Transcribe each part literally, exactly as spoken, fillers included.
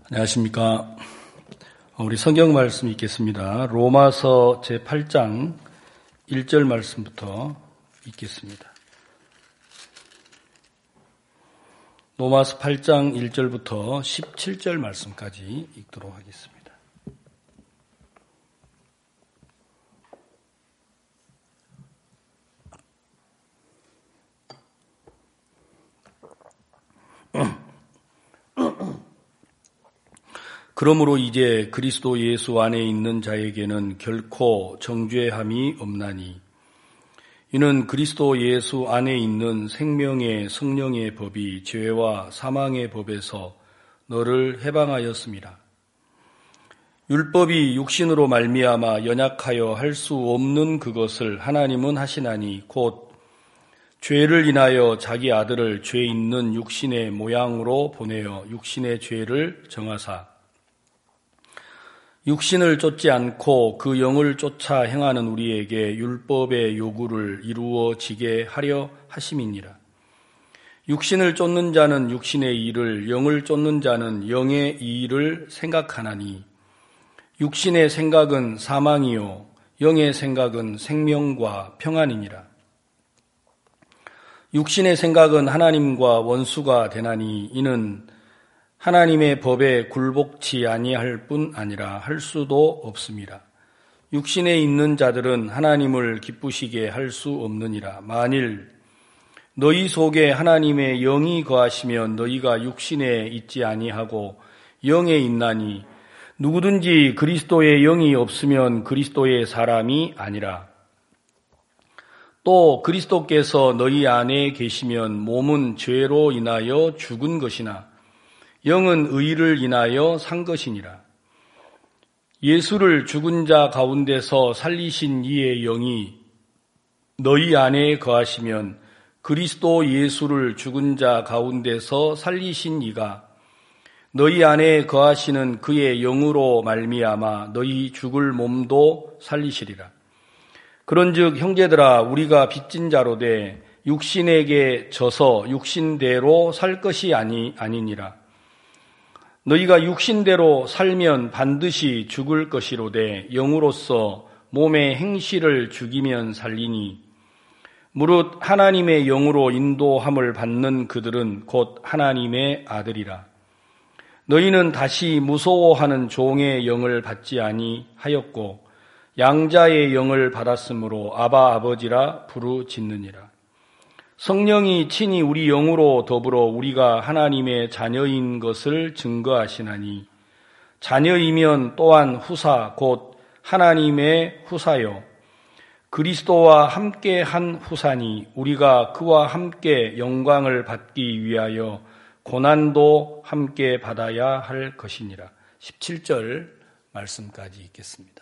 안녕하십니까. 우리 성경 말씀 읽겠습니다. 로마서 제팔 장 일 절 말씀부터 읽겠습니다. 로마서 팔 장 일 절부터 십칠 절 말씀까지 읽도록 하겠습니다. 그러므로 이제 그리스도 예수 안에 있는 자에게는 결코 정죄함이 없나니 이는 그리스도 예수 안에 있는 생명의 성령의 법이 죄와 사망의 법에서 너를 해방하였습니다. 율법이 육신으로 말미암아 연약하여 할 수 없는 그것을 하나님은 하시나니 곧 죄를 인하여 자기 아들을 죄 있는 육신의 모양으로 보내어 육신의 죄를 정하사 육신을 쫓지 않고 그 영을 쫓아 행하는 우리에게 율법의 요구를 이루어지게 하려 하심이니라. 육신을 쫓는 자는 육신의 일을, 영을 쫓는 자는 영의 일을 생각하나니 육신의 생각은 사망이요 영의 생각은 생명과 평안이니라. 육신의 생각은 하나님과 원수가 되나니 이는 하나님의 법에 굴복치 아니할 뿐 아니라 할 수도 없습니다. 육신에 있는 자들은 하나님을 기쁘시게 할 수 없느니라. 만일 너희 속에 하나님의 영이 거하시면 너희가 육신에 있지 아니하고 영에 있나니 누구든지 그리스도의 영이 없으면 그리스도의 사람이 아니라. 또 그리스도께서 너희 안에 계시면 몸은 죄로 인하여 죽은 것이나 영은 의를 인하여 산 것이니라. 예수를 죽은 자 가운데서 살리신 이의 영이 너희 안에 거하시면 그리스도 예수를 죽은 자 가운데서 살리신 이가 너희 안에 거하시는 그의 영으로 말미암아 너희 죽을 몸도 살리시리라. 그런즉 형제들아 우리가 빚진 자로되 육신에게 져서 육신대로 살 것이 아니 아니니라. 너희가 육신대로 살면 반드시 죽을 것이로되 영으로서 몸의 행실을 죽이면 살리니 무릇 하나님의 영으로 인도함을 받는 그들은 곧 하나님의 아들이라. 너희는 다시 무서워하는 종의 영을 받지 아니하였고 양자의 영을 받았으므로 아바 아버지라 부르짖느니라. 성령이 친히 우리 영으로 더불어 우리가 하나님의 자녀인 것을 증거하시나니 자녀이면 또한 후사 곧 하나님의 후사요 그리스도와 함께 한 후사니 우리가 그와 함께 영광을 받기 위하여 고난도 함께 받아야 할 것이니라. 십칠 절 말씀까지 읽겠습니다.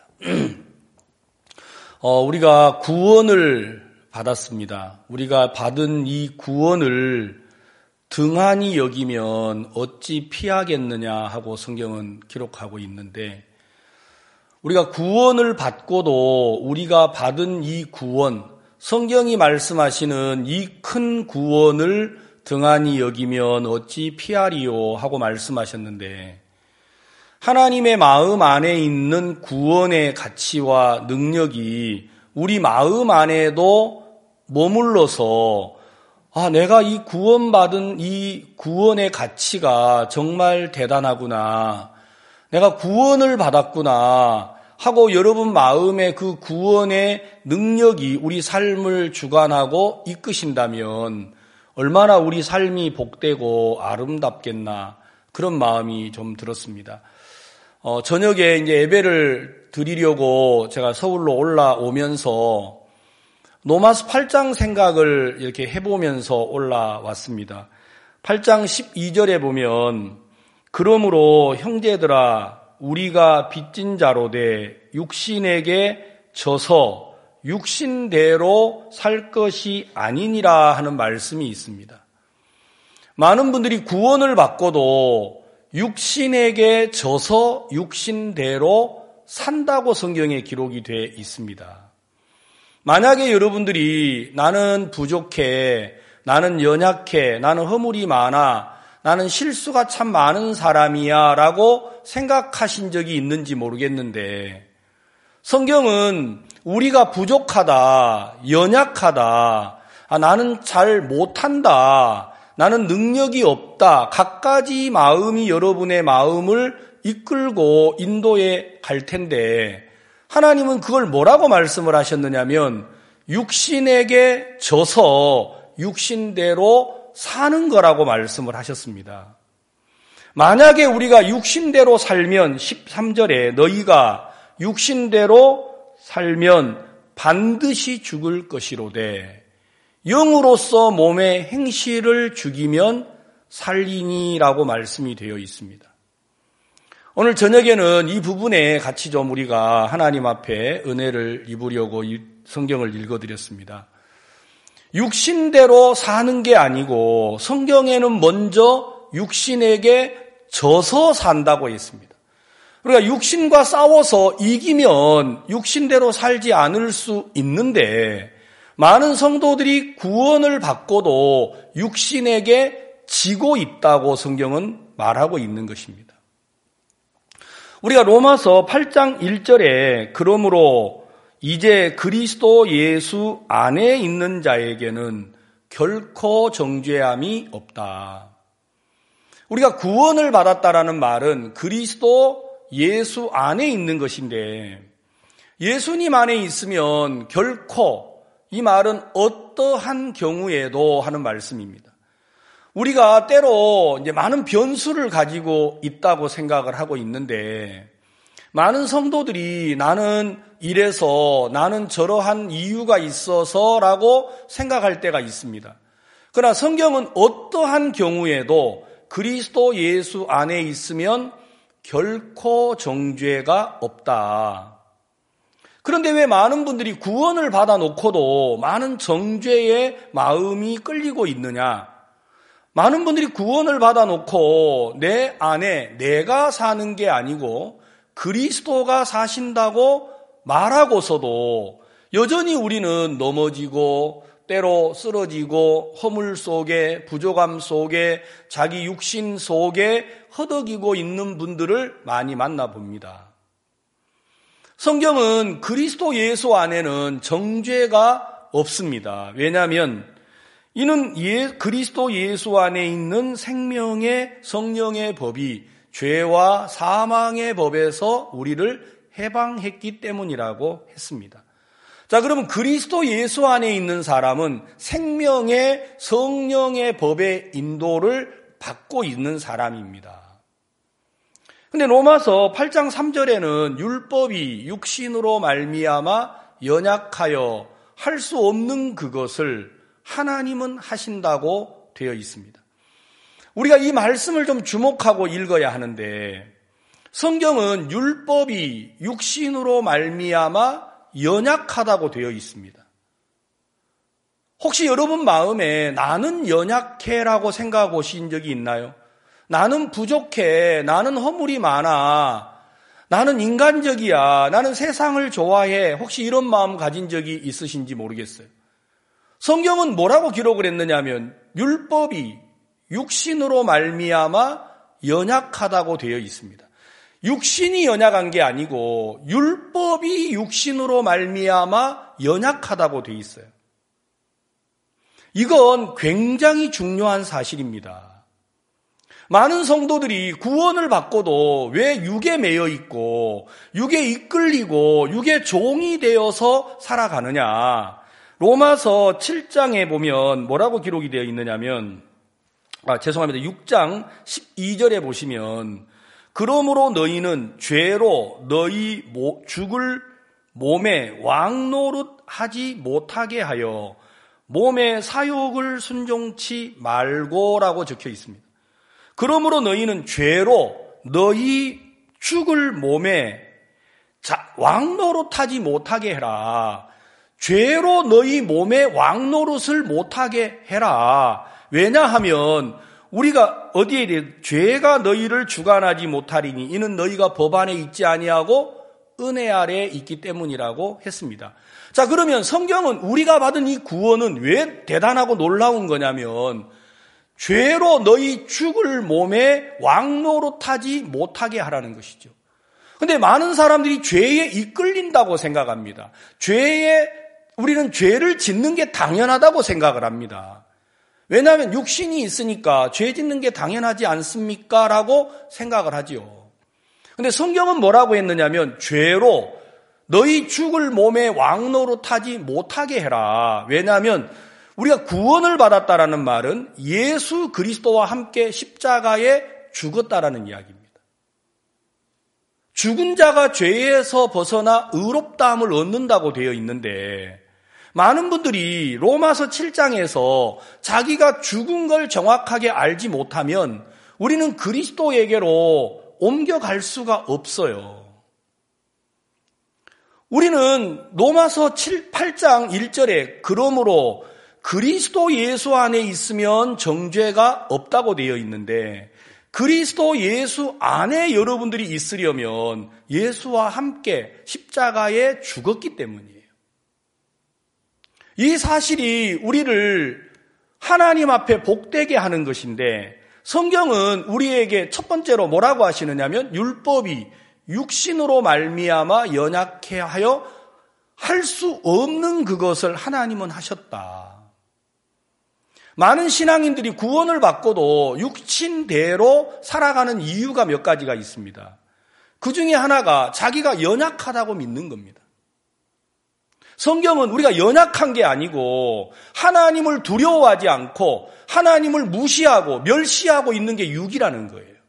어, 우리가 구원을 받았습니다. 우리가 받은 이 구원을 등한히 여기면 어찌 피하겠느냐 하고 성경은 기록하고 있는데 우리가 구원을 받고도 우리가 받은 이 구원, 성경이 말씀하시는 이 큰 구원을 등한히 여기면 어찌 피하리요 하고 말씀하셨는데 하나님의 마음 안에 있는 구원의 가치와 능력이 우리 마음 안에도 머물러서 아, 내가 이 구원받은 이 구원의 가치가 정말 대단하구나. 내가 구원을 받았구나 하고 여러분 마음에 그 구원의 능력이 우리 삶을 주관하고 이끄신다면 얼마나 우리 삶이 복되고 아름답겠나 그런 마음이 좀 들었습니다. 어, 저녁에 이제 예배를 드리려고 제가 서울로 올라오면서 로마서 팔 장 생각을 이렇게 해보면서 올라왔습니다. 팔 장 십이 절에 보면 그러므로 형제들아 우리가 빚진 자로되 육신에게 져서 육신대로 살 것이 아니니라 하는 말씀이 있습니다. 많은 분들이 구원을 받고도 육신에게 져서 육신대로 산다고 성경에 기록이 되어 있습니다. 만약에 여러분들이 나는 부족해, 나는 연약해, 나는 허물이 많아, 나는 실수가 참 많은 사람이야 라고 생각하신 적이 있는지 모르겠는데, 성경은 우리가 부족하다, 연약하다, 아, 나는 잘 못한다, 나는 능력이 없다, 갖가지 마음이 여러분의 마음을 이끌고 인도해 갈 텐데, 하나님은 그걸 뭐라고 말씀을 하셨느냐면 육신에게 져서 육신대로 사는 거라고 말씀을 하셨습니다. 만약에 우리가 육신대로 살면 십삼 절에 너희가 육신대로 살면 반드시 죽을 것이로되 영으로서 몸의 행실을 죽이면 살리니라고 말씀이 되어 있습니다. 오늘 저녁에는 이 부분에 같이 좀 우리가 하나님 앞에 은혜를 입으려고 이 성경을 읽어드렸습니다. 육신대로 사는 게 아니고 성경에는 먼저 육신에게 져서 산다고 했습니다. 그러니까 육신과 싸워서 이기면 육신대로 살지 않을 수 있는데 많은 성도들이 구원을 받고도 육신에게 지고 있다고 성경은 말하고 있는 것입니다. 우리가 로마서 팔 장 일 절에 그러므로 이제 그리스도 예수 안에 있는 자에게는 결코 정죄함이 없다. 우리가 구원을 받았다라는 말은 그리스도 예수 안에 있는 것인데 예수님 안에 있으면 결코, 이 말은 어떠한 경우에도 하는 말씀입니다. 우리가 때로 이제 많은 변수를 가지고 있다고 생각을 하고 있는데 많은 성도들이 나는 이래서 나는 저러한 이유가 있어서라고 생각할 때가 있습니다. 그러나 성경은 어떠한 경우에도 그리스도 예수 안에 있으면 결코 정죄가 없다. 그런데 왜 많은 분들이 구원을 받아놓고도 많은 정죄의 마음이 끌리고 있느냐? 많은 분들이 구원을 받아놓고 내 안에 내가 사는 게 아니고 그리스도가 사신다고 말하고서도 여전히 우리는 넘어지고 때로 쓰러지고 허물 속에 부족함 속에 자기 육신 속에 허덕이고 있는 분들을 많이 만나봅니다. 성경은 그리스도 예수 안에는 정죄가 없습니다. 왜냐하면 이는 예, 그리스도 예수 안에 있는 생명의 성령의 법이 죄와 사망의 법에서 우리를 해방했기 때문이라고 했습니다. 자, 그러면 그리스도 예수 안에 있는 사람은 생명의 성령의 법의 인도를 받고 있는 사람입니다. 근데 로마서 팔 장 삼 절에는 율법이 육신으로 말미암아 연약하여 할 수 없는 그것을 하나님은 하신다고 되어 있습니다. 우리가 이 말씀을 좀 주목하고 읽어야 하는데 성경은 율법이 육신으로 말미암아 연약하다고 되어 있습니다. 혹시 여러분 마음에 나는 연약해라고 생각해 보신 적이 있나요? 나는 부족해, 나는 허물이 많아, 나는 인간적이야, 나는 세상을 좋아해, 혹시 이런 마음 가진 적이 있으신지 모르겠어요. 성경은 뭐라고 기록을 했느냐면 율법이 육신으로 말미암아 연약하다고 되어 있습니다. 육신이 연약한 게 아니고 율법이 육신으로 말미암아 연약하다고 되어 있어요. 이건 굉장히 중요한 사실입니다. 많은 성도들이 구원을 받고도 왜 육에 매여 있고 육에 이끌리고 육의 종이 되어서 살아가느냐. 로마서 칠 장에 보면 뭐라고 기록이 되어 있느냐면 아 죄송합니다. 육 장 십이 절에 보시면 그러므로 너희는 죄로 너희 죽을 몸에 왕노릇하지 못하게 하여 몸의 사욕을 순종치 말고라고 적혀 있습니다. 그러므로 너희는 죄로 너희 죽을 몸에 왕노릇하지 못하게 해라. 죄로 너희 몸에 왕노릇을 못하게 해라. 왜냐하면 우리가 어디에 대해 죄가 너희를 주관하지 못하리니 이는 너희가 법 안에 있지 아니하고 은혜 아래에 있기 때문이라고 했습니다. 자, 그러면 성경은 우리가 받은 이 구원은 왜 대단하고 놀라운 거냐면 죄로 너희 죽을 몸에 왕노릇하지 못하게 하라는 것이죠. 근데 많은 사람들이 죄에 이끌린다고 생각합니다. 죄에, 우리는 죄를 짓는 게 당연하다고 생각을 합니다. 왜냐하면 육신이 있으니까 죄 짓는 게 당연하지 않습니까? 라고 생각을 하지요. 근데 성경은 뭐라고 했느냐면 죄로 너희 죽을 몸에 왕노릇하지 못하게 해라. 왜냐하면 우리가 구원을 받았다라는 말은 예수 그리스도와 함께 십자가에 죽었다라는 이야기입니다. 죽은 자가 죄에서 벗어나 의롭다함을 얻는다고 되어 있는데 많은 분들이 로마서 칠 장에서 자기가 죽은 걸 정확하게 알지 못하면 우리는 그리스도에게로 옮겨갈 수가 없어요. 우리는 로마서 칠, 팔 장 일 절에 그러므로 그리스도 예수 안에 있으면 정죄가 없다고 되어 있는데 그리스도 예수 안에 여러분들이 있으려면 예수와 함께 십자가에 죽었기 때문이에요. 이 사실이 우리를 하나님 앞에 복되게 하는 것인데 성경은 우리에게 첫 번째로 뭐라고 하시느냐면 율법이 육신으로 말미암아 연약해 하여 할 수 없는 그것을 하나님은 하셨다. 많은 신앙인들이 구원을 받고도 육신대로 살아가는 이유가 몇 가지가 있습니다. 그 중에 하나가 자기가 연약하다고 믿는 겁니다. 성경은 우리가 연약한 게 아니고 하나님을 두려워하지 않고 하나님을 무시하고 멸시하고 있는 게 육이라는 거예요.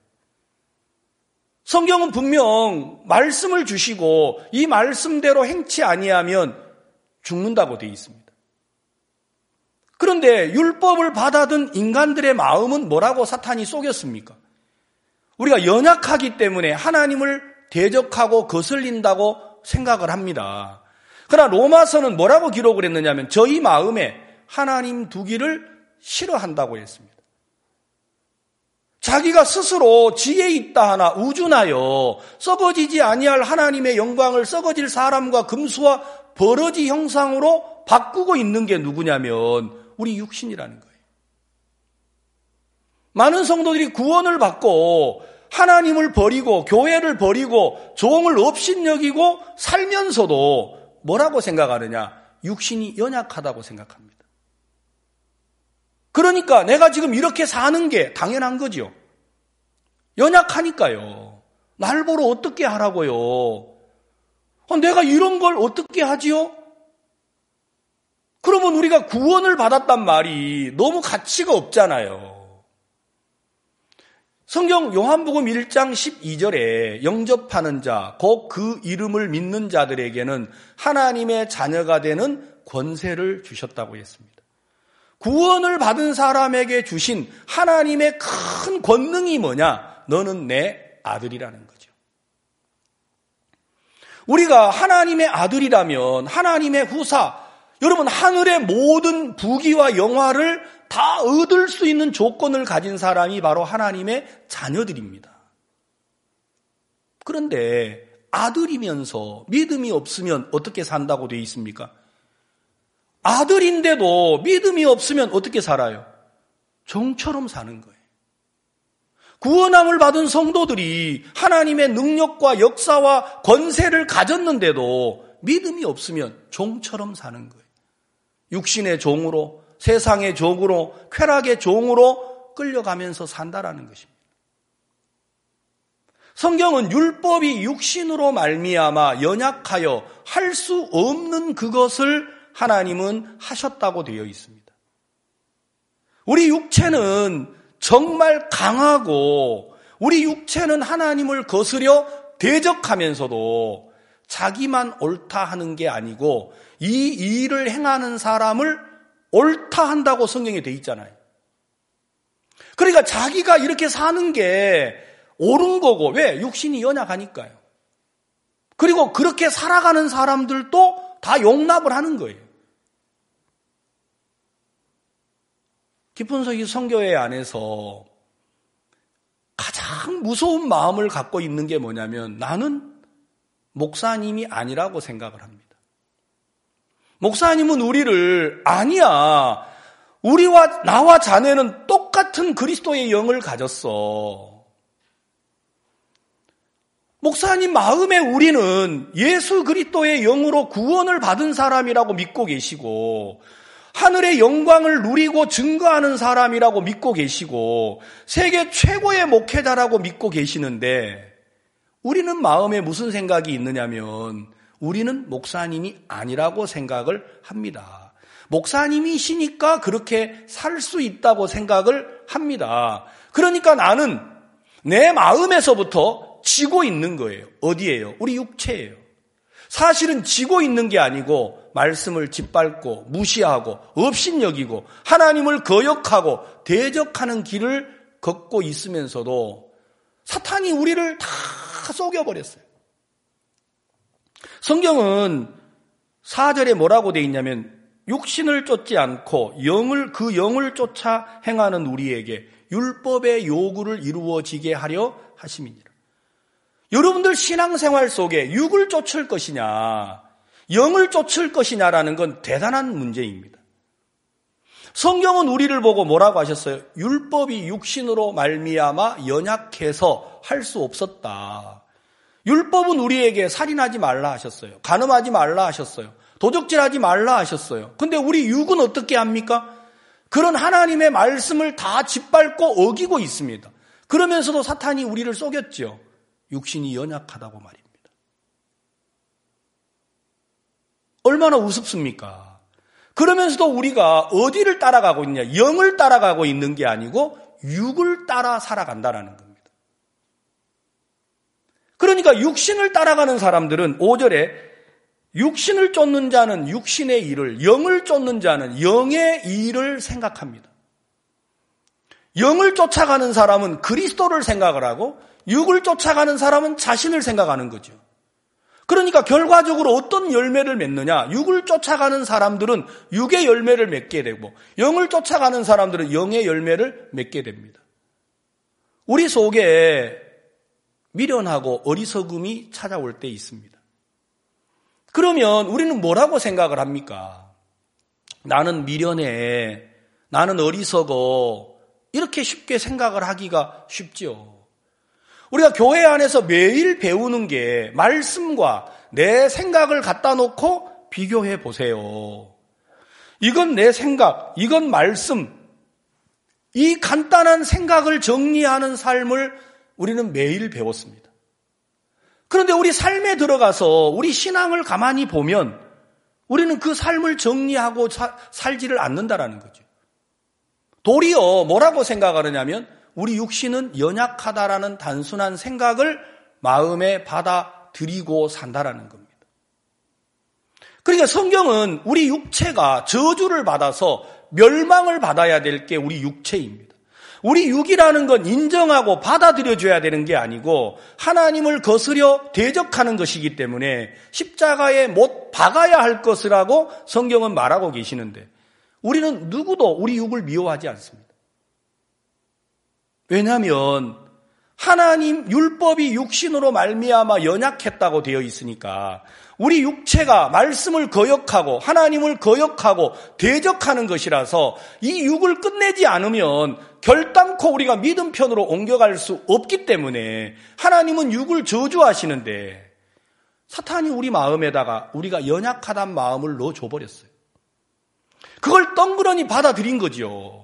성경은 분명 말씀을 주시고 이 말씀대로 행치 아니하면 죽는다고 되어 있습니다. 그런데 율법을 받아든 인간들의 마음은 뭐라고 사탄이 속였습니까? 우리가 연약하기 때문에 하나님을 대적하고 거슬린다고 생각을 합니다. 그러나 로마서는 뭐라고 기록을 했느냐면 저희 마음에 하나님 두기를 싫어한다고 했습니다. 자기가 스스로 지혜 있다 하나 우준하여 썩어지지 아니할 하나님의 영광을 썩어질 사람과 금수와 버러지 형상으로 바꾸고 있는 게 누구냐면 우리 육신이라는 거예요. 많은 성도들이 구원을 받고 하나님을 버리고 교회를 버리고 종을 업신여기고 살면서도 뭐라고 생각하느냐? 육신이 연약하다고 생각합니다. 그러니까 내가 지금 이렇게 사는 게 당연한 거죠. 연약하니까요. 날 보러 어떻게 하라고요? 어, 내가 이런 걸 어떻게 하지요? 그러면 우리가 구원을 받았단 말이 너무 가치가 없잖아요. 성경 요한복음 일 장 십이 절에 영접하는 자, 곧 그 이름을 믿는 자들에게는 하나님의 자녀가 되는 권세를 주셨다고 했습니다. 구원을 받은 사람에게 주신 하나님의 큰 권능이 뭐냐? 너는 내 아들이라는 거죠. 우리가 하나님의 아들이라면 하나님의 후사, 여러분 하늘의 모든 부귀와 영화를 다 얻을 수 있는 조건을 가진 사람이 바로 하나님의 자녀들입니다. 그런데 아들이면서 믿음이 없으면 어떻게 산다고 되어 있습니까? 아들인데도 믿음이 없으면 어떻게 살아요? 종처럼 사는 거예요. 구원함을 받은 성도들이 하나님의 능력과 역사와 권세를 가졌는데도 믿음이 없으면 종처럼 사는 거예요. 육신의 종으로, 세상의 종으로, 쾌락의 종으로 끌려가면서 산다라는 것입니다. 성경은 율법이 육신으로 말미암아 연약하여 할 수 없는 그것을 하나님은 하셨다고 되어 있습니다. 우리 육체는 정말 강하고 우리 육체는 하나님을 거스려 대적하면서도 자기만 옳다 하는 게 아니고 이 일을 행하는 사람을 옳다 한다고 성경에 돼 있잖아요. 그러니까 자기가 이렇게 사는 게 옳은 거고, 왜? 육신이 연약하니까요. 그리고 그렇게 살아가는 사람들도 다 용납을 하는 거예요. 깊은 속이 선교회 안에서 가장 무서운 마음을 갖고 있는 게 뭐냐면 나는 목사님이 아니라고 생각을 합니다. 목사님은 우리를 아니야. 우리와 나와 자네는 똑같이 같은 그리스도의 영을 가졌어. 목사님 마음에 우리는 예수 그리스도의 영으로 구원을 받은 사람이라고 믿고 계시고 하늘의 영광을 누리고 증거하는 사람이라고 믿고 계시고 세계 최고의 목회자라고 믿고 계시는데 우리는 마음에 무슨 생각이 있느냐면 우리는 목사님이 아니라고 생각을 합니다. 목사님이시니까 그렇게 살 수 있다고 생각을 합니다. 그러니까 나는 내 마음에서부터 지고 있는 거예요. 어디예요? 우리 육체예요. 사실은 지고 있는 게 아니고 말씀을 짓밟고 무시하고 업신여기고 하나님을 거역하고 대적하는 길을 걷고 있으면서도 사탄이 우리를 다 속여버렸어요. 성경은 사 절에 뭐라고 되어 있냐면 육신을 쫓지 않고 영을 그 영을 쫓아 행하는 우리에게 율법의 요구를 이루어지게 하려 하심이니라. 여러분들 신앙생활 속에 육을 쫓을 것이냐 영을 쫓을 것이냐라는 건 대단한 문제입니다. 성경은 우리를 보고 뭐라고 하셨어요? 율법이 육신으로 말미암아 연약해서 할 수 없었다. 율법은 우리에게 살인하지 말라 하셨어요. 간음하지 말라 하셨어요. 도적질하지 말라 하셨어요. 근데 우리 육은 어떻게 합니까? 그런 하나님의 말씀을 다 짓밟고 어기고 있습니다. 그러면서도 사탄이 우리를 속였죠. 육신이 연약하다고 말입니다. 얼마나 우습습니까? 그러면서도 우리가 어디를 따라가고 있냐? 영을 따라가고 있는 게 아니고 육을 따라 살아간다는 겁니다. 그러니까 육신을 따라가는 사람들은 오 절에 육신을 쫓는 자는 육신의 일을, 영을 쫓는 자는 영의 일을 생각합니다. 영을 쫓아가는 사람은 그리스도를 생각을 하고 육을 쫓아가는 사람은 자신을 생각하는 거죠. 그러니까 결과적으로 어떤 열매를 맺느냐? 육을 쫓아가는 사람들은 육의 열매를 맺게 되고 영을 쫓아가는 사람들은 영의 열매를 맺게 됩니다. 우리 속에 미련하고 어리석음이 찾아올 때 있습니다. 그러면 우리는 뭐라고 생각을 합니까? 나는 미련해, 나는 어리석어, 이렇게 쉽게 생각을 하기가 쉽죠. 우리가 교회 안에서 매일 배우는 게 말씀과 내 생각을 갖다 놓고 비교해 보세요. 이건 내 생각, 이건 말씀. 이 간단한 생각을 정리하는 삶을 우리는 매일 배웠습니다. 그런데 우리 삶에 들어가서 우리 신앙을 가만히 보면 우리는 그 삶을 정리하고 사, 살지를 않는다라는 거죠. 도리어 뭐라고 생각하느냐면 우리 육신은 연약하다라는 단순한 생각을 마음에 받아들이고 산다라는 겁니다. 그러니까 성경은 우리 육체가 저주를 받아서 멸망을 받아야 될 게 우리 육체입니다. 우리 육이라는 건 인정하고 받아들여줘야 되는 게 아니고 하나님을 거스려 대적하는 것이기 때문에 십자가에 못 박아야 할 것이라고 성경은 말하고 계시는데 우리는 누구도 우리 육을 미워하지 않습니다. 왜냐하면 하나님 율법이 육신으로 말미암아 연약했다고 되어 있으니까 우리 육체가 말씀을 거역하고 하나님을 거역하고 대적하는 것이라서 이 육을 끝내지 않으면 결단코 우리가 믿음 편으로 옮겨갈 수 없기 때문에 하나님은 육을 저주하시는데 사탄이 우리 마음에다가 우리가 연약하다는 마음을 넣어줘버렸어요. 그걸 덩그러니 받아들인 거지요.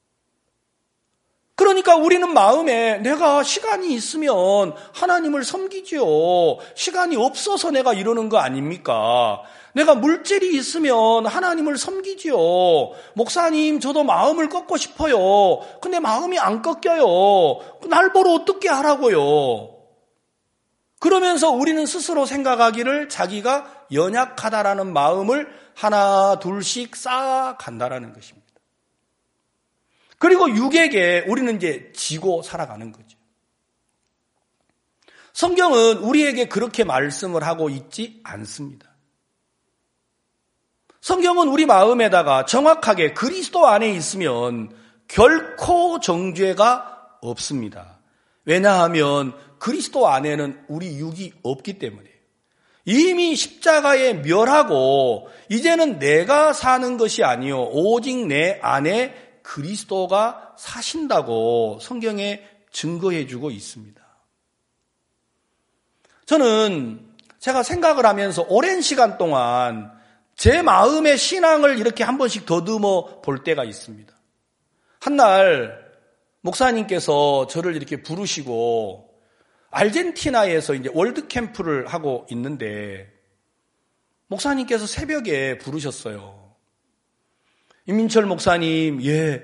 그러니까 우리는 마음에 내가 시간이 있으면 하나님을 섬기지요. 시간이 없어서 내가 이러는 거 아닙니까? 내가 물질이 있으면 하나님을 섬기지요. 목사님, 저도 마음을 꺾고 싶어요. 근데 마음이 안 꺾여요. 날 보러 어떻게 하라고요? 그러면서 우리는 스스로 생각하기를 자기가 연약하다라는 마음을 하나 둘씩 쌓아간다라는 것입니다. 그리고 육에게 우리는 이제 지고 살아가는 거죠. 성경은 우리에게 그렇게 말씀을 하고 있지 않습니다. 성경은 우리 마음에다가 정확하게 그리스도 안에 있으면 결코 정죄가 없습니다. 왜냐하면 그리스도 안에는 우리 육이 없기 때문이에요. 이미 십자가에 멸하고 이제는 내가 사는 것이 아니요 오직 내 안에 그리스도가 사신다고 성경에 증거해 주고 있습니다. 저는 제가 생각을 하면서 오랜 시간 동안 제 마음의 신앙을 이렇게 한 번씩 더듬어 볼 때가 있습니다. 한날 목사님께서 저를 이렇게 부르시고 아르헨티나에서 이제 월드 캠프를 하고 있는데 목사님께서 새벽에 부르셨어요. 임민철 목사님, 예.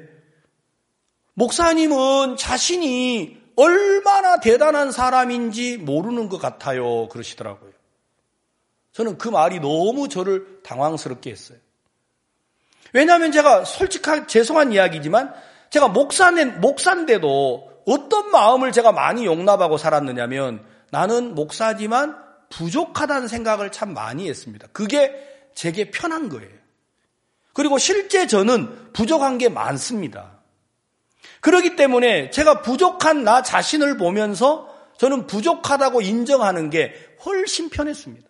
목사님은 자신이 얼마나 대단한 사람인지 모르는 것 같아요. 그러시더라고요. 저는 그 말이 너무 저를 당황스럽게 했어요. 왜냐하면 제가 솔직하게 죄송한 이야기지만 제가 목사네, 목사인데도 어떤 마음을 제가 많이 용납하고 살았느냐면 나는 목사지만 부족하다는 생각을 참 많이 했습니다. 그게 제게 편한 거예요. 그리고 실제 저는 부족한 게 많습니다. 그렇기 때문에 제가 부족한 나 자신을 보면서 저는 부족하다고 인정하는 게 훨씬 편했습니다.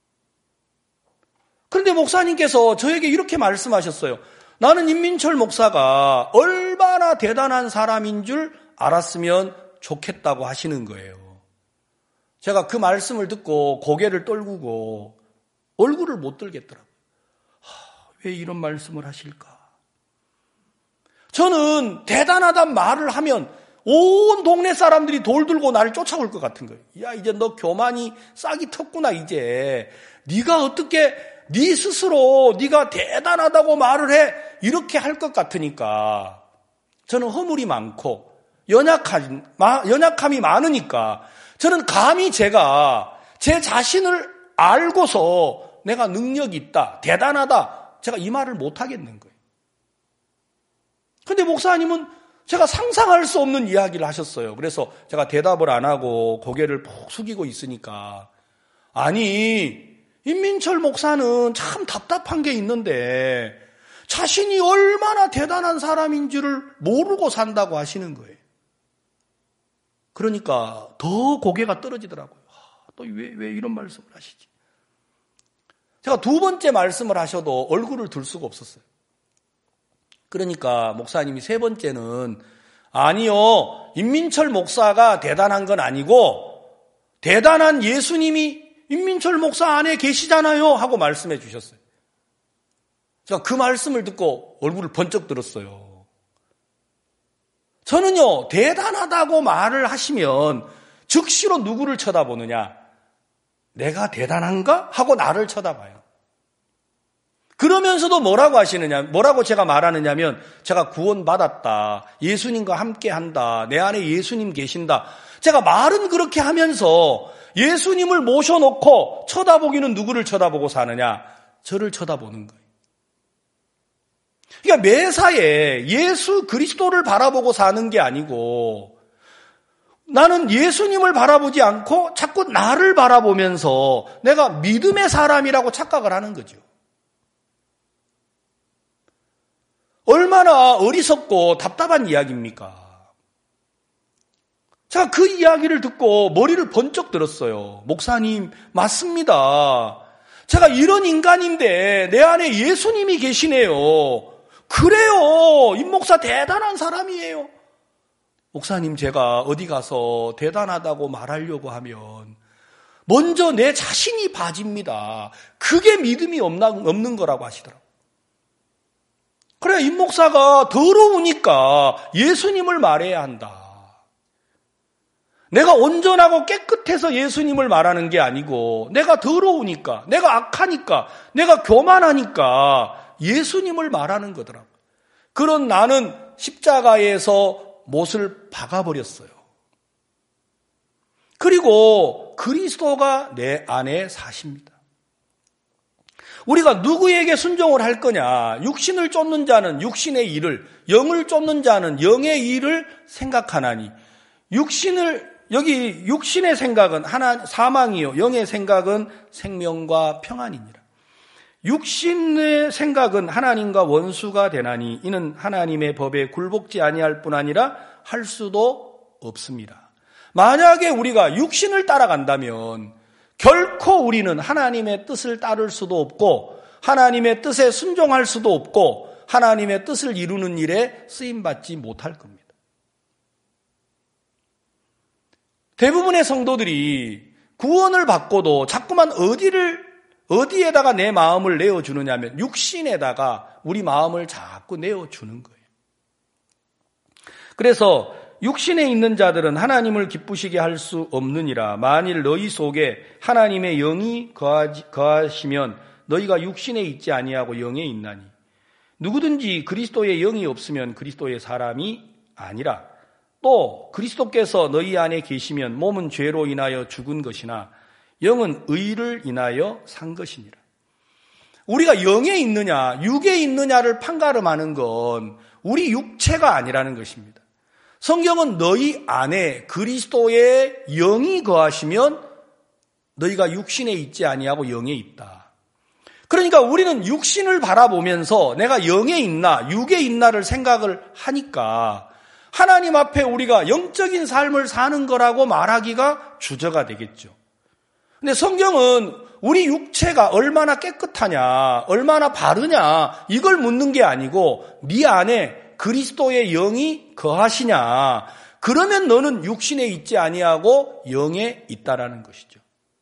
그런데 목사님께서 저에게 이렇게 말씀하셨어요. 나는 임민철 목사가 얼마나 대단한 사람인 줄 알았으면 좋겠다고 하시는 거예요. 제가 그 말씀을 듣고 고개를 떨구고 얼굴을 못 들겠더라고요. 하, 왜 이런 말씀을 하실까? 저는 대단하단 말을 하면 온 동네 사람들이 돌 들고 나를 쫓아올 것 같은 거예요. 야, 이제 너 교만이 싹이 텄구나 이제. 네가 어떻게 네 스스로 네가 대단하다고 말을 해 이렇게 할 것 같으니까 저는 허물이 많고 연약한, 연약함이 많으니까 저는 감히 제가 제 자신을 알고서 내가 능력이 있다, 대단하다 제가 이 말을 못 하겠는 거예요. 그런데 목사님은 제가 상상할 수 없는 이야기를 하셨어요. 그래서 제가 대답을 안 하고 고개를 푹 숙이고 있으니까 아니 임민철 목사는 참 답답한 게 있는데 자신이 얼마나 대단한 사람인지를 모르고 산다고 하시는 거예요. 그러니까 더 고개가 떨어지더라고요. 또 왜, 왜 이런 말씀을 하시지? 제가 두 번째 말씀을 하셔도 얼굴을 들 수가 없었어요. 그러니까 목사님이 세 번째는 아니요, 임민철 목사가 대단한 건 아니고 대단한 예수님이 임민철 목사 안에 계시잖아요 하고 말씀해 주셨어요. 제가 그 말씀을 듣고 얼굴을 번쩍 들었어요. 저는요, 대단하다고 말을 하시면 즉시로 누구를 쳐다보느냐? 내가 대단한가? 하고 나를 쳐다봐요. 그러면서도 뭐라고 하시느냐? 뭐라고 제가 말하느냐면 제가 구원받았다. 예수님과 함께한다. 내 안에 예수님 계신다. 제가 말은 그렇게 하면서 예수님을 모셔놓고 쳐다보기는 누구를 쳐다보고 사느냐? 저를 쳐다보는 거예요. 그러니까 매사에 예수 그리스도를 바라보고 사는 게 아니고 나는 예수님을 바라보지 않고 자꾸 나를 바라보면서 내가 믿음의 사람이라고 착각을 하는 거죠. 얼마나 어리석고 답답한 이야기입니까? 제가 그 이야기를 듣고 머리를 번쩍 들었어요. 목사님, 맞습니다. 제가 이런 인간인데 내 안에 예수님이 계시네요. 그래요. 임 목사 대단한 사람이에요. 목사님, 제가 어디 가서 대단하다고 말하려고 하면 먼저 내 자신이 봐집니다. 그게 믿음이 없는 거라고 하시더라고요. 그래, 임 목사가 더러우니까 예수님을 말해야 한다. 내가 온전하고 깨끗해서 예수님을 말하는 게 아니고 내가 더러우니까, 내가 악하니까, 내가 교만하니까 예수님을 말하는 거더라고요. 그런 나는 십자가에서 못을 박아버렸어요. 그리고 그리스도가 내 안에 사십니다. 우리가 누구에게 순종을 할 거냐? 육신을 쫓는 자는 육신의 일을, 영을 쫓는 자는 영의 일을 생각하나니. 육신을 여기 육신의 생각은 하나 사망이요, 영의 생각은 생명과 평안이니라. 육신의 생각은 하나님과 원수가 되나니 이는 하나님의 법에 굴복지 아니할 뿐 아니라 할 수도 없습니다. 만약에 우리가 육신을 따라간다면 결코 우리는 하나님의 뜻을 따를 수도 없고 하나님의 뜻에 순종할 수도 없고 하나님의 뜻을 이루는 일에 쓰임받지 못할 겁니다. 대부분의 성도들이 구원을 받고도 자꾸만 어디를, 어디에다가 내 마음을 내어주느냐면 육신에다가 우리 마음을 자꾸 내어주는 거예요. 그래서 육신에 있는 자들은 하나님을 기쁘시게 할 수 없느니라. 만일 너희 속에 하나님의 영이 거하시면 너희가 육신에 있지 아니하고 영에 있나니 누구든지 그리스도의 영이 없으면 그리스도의 사람이 아니라 또 그리스도께서 너희 안에 계시면 몸은 죄로 인하여 죽은 것이나 영은 의를 인하여 산 것이니라. 우리가 영에 있느냐 육에 있느냐를 판가름하는 건 우리 육체가 아니라는 것입니다. 성경은 너희 안에 그리스도의 영이 거하시면 너희가 육신에 있지 아니하고 영에 있다. 그러니까 우리는 육신을 바라보면서 내가 영에 있나 육에 있나를 생각을 하니까 하나님 앞에 우리가 영적인 삶을 사는 거라고 말하기가 주저가 되겠죠. 근데 성경은 우리 육체가 얼마나 깨끗하냐, 얼마나 바르냐 이걸 묻는 게 아니고 네 안에 그리스도의 영이 거하시냐, 그러면 너는 육신에 있지 아니하고 영에 있다라는 것이죠.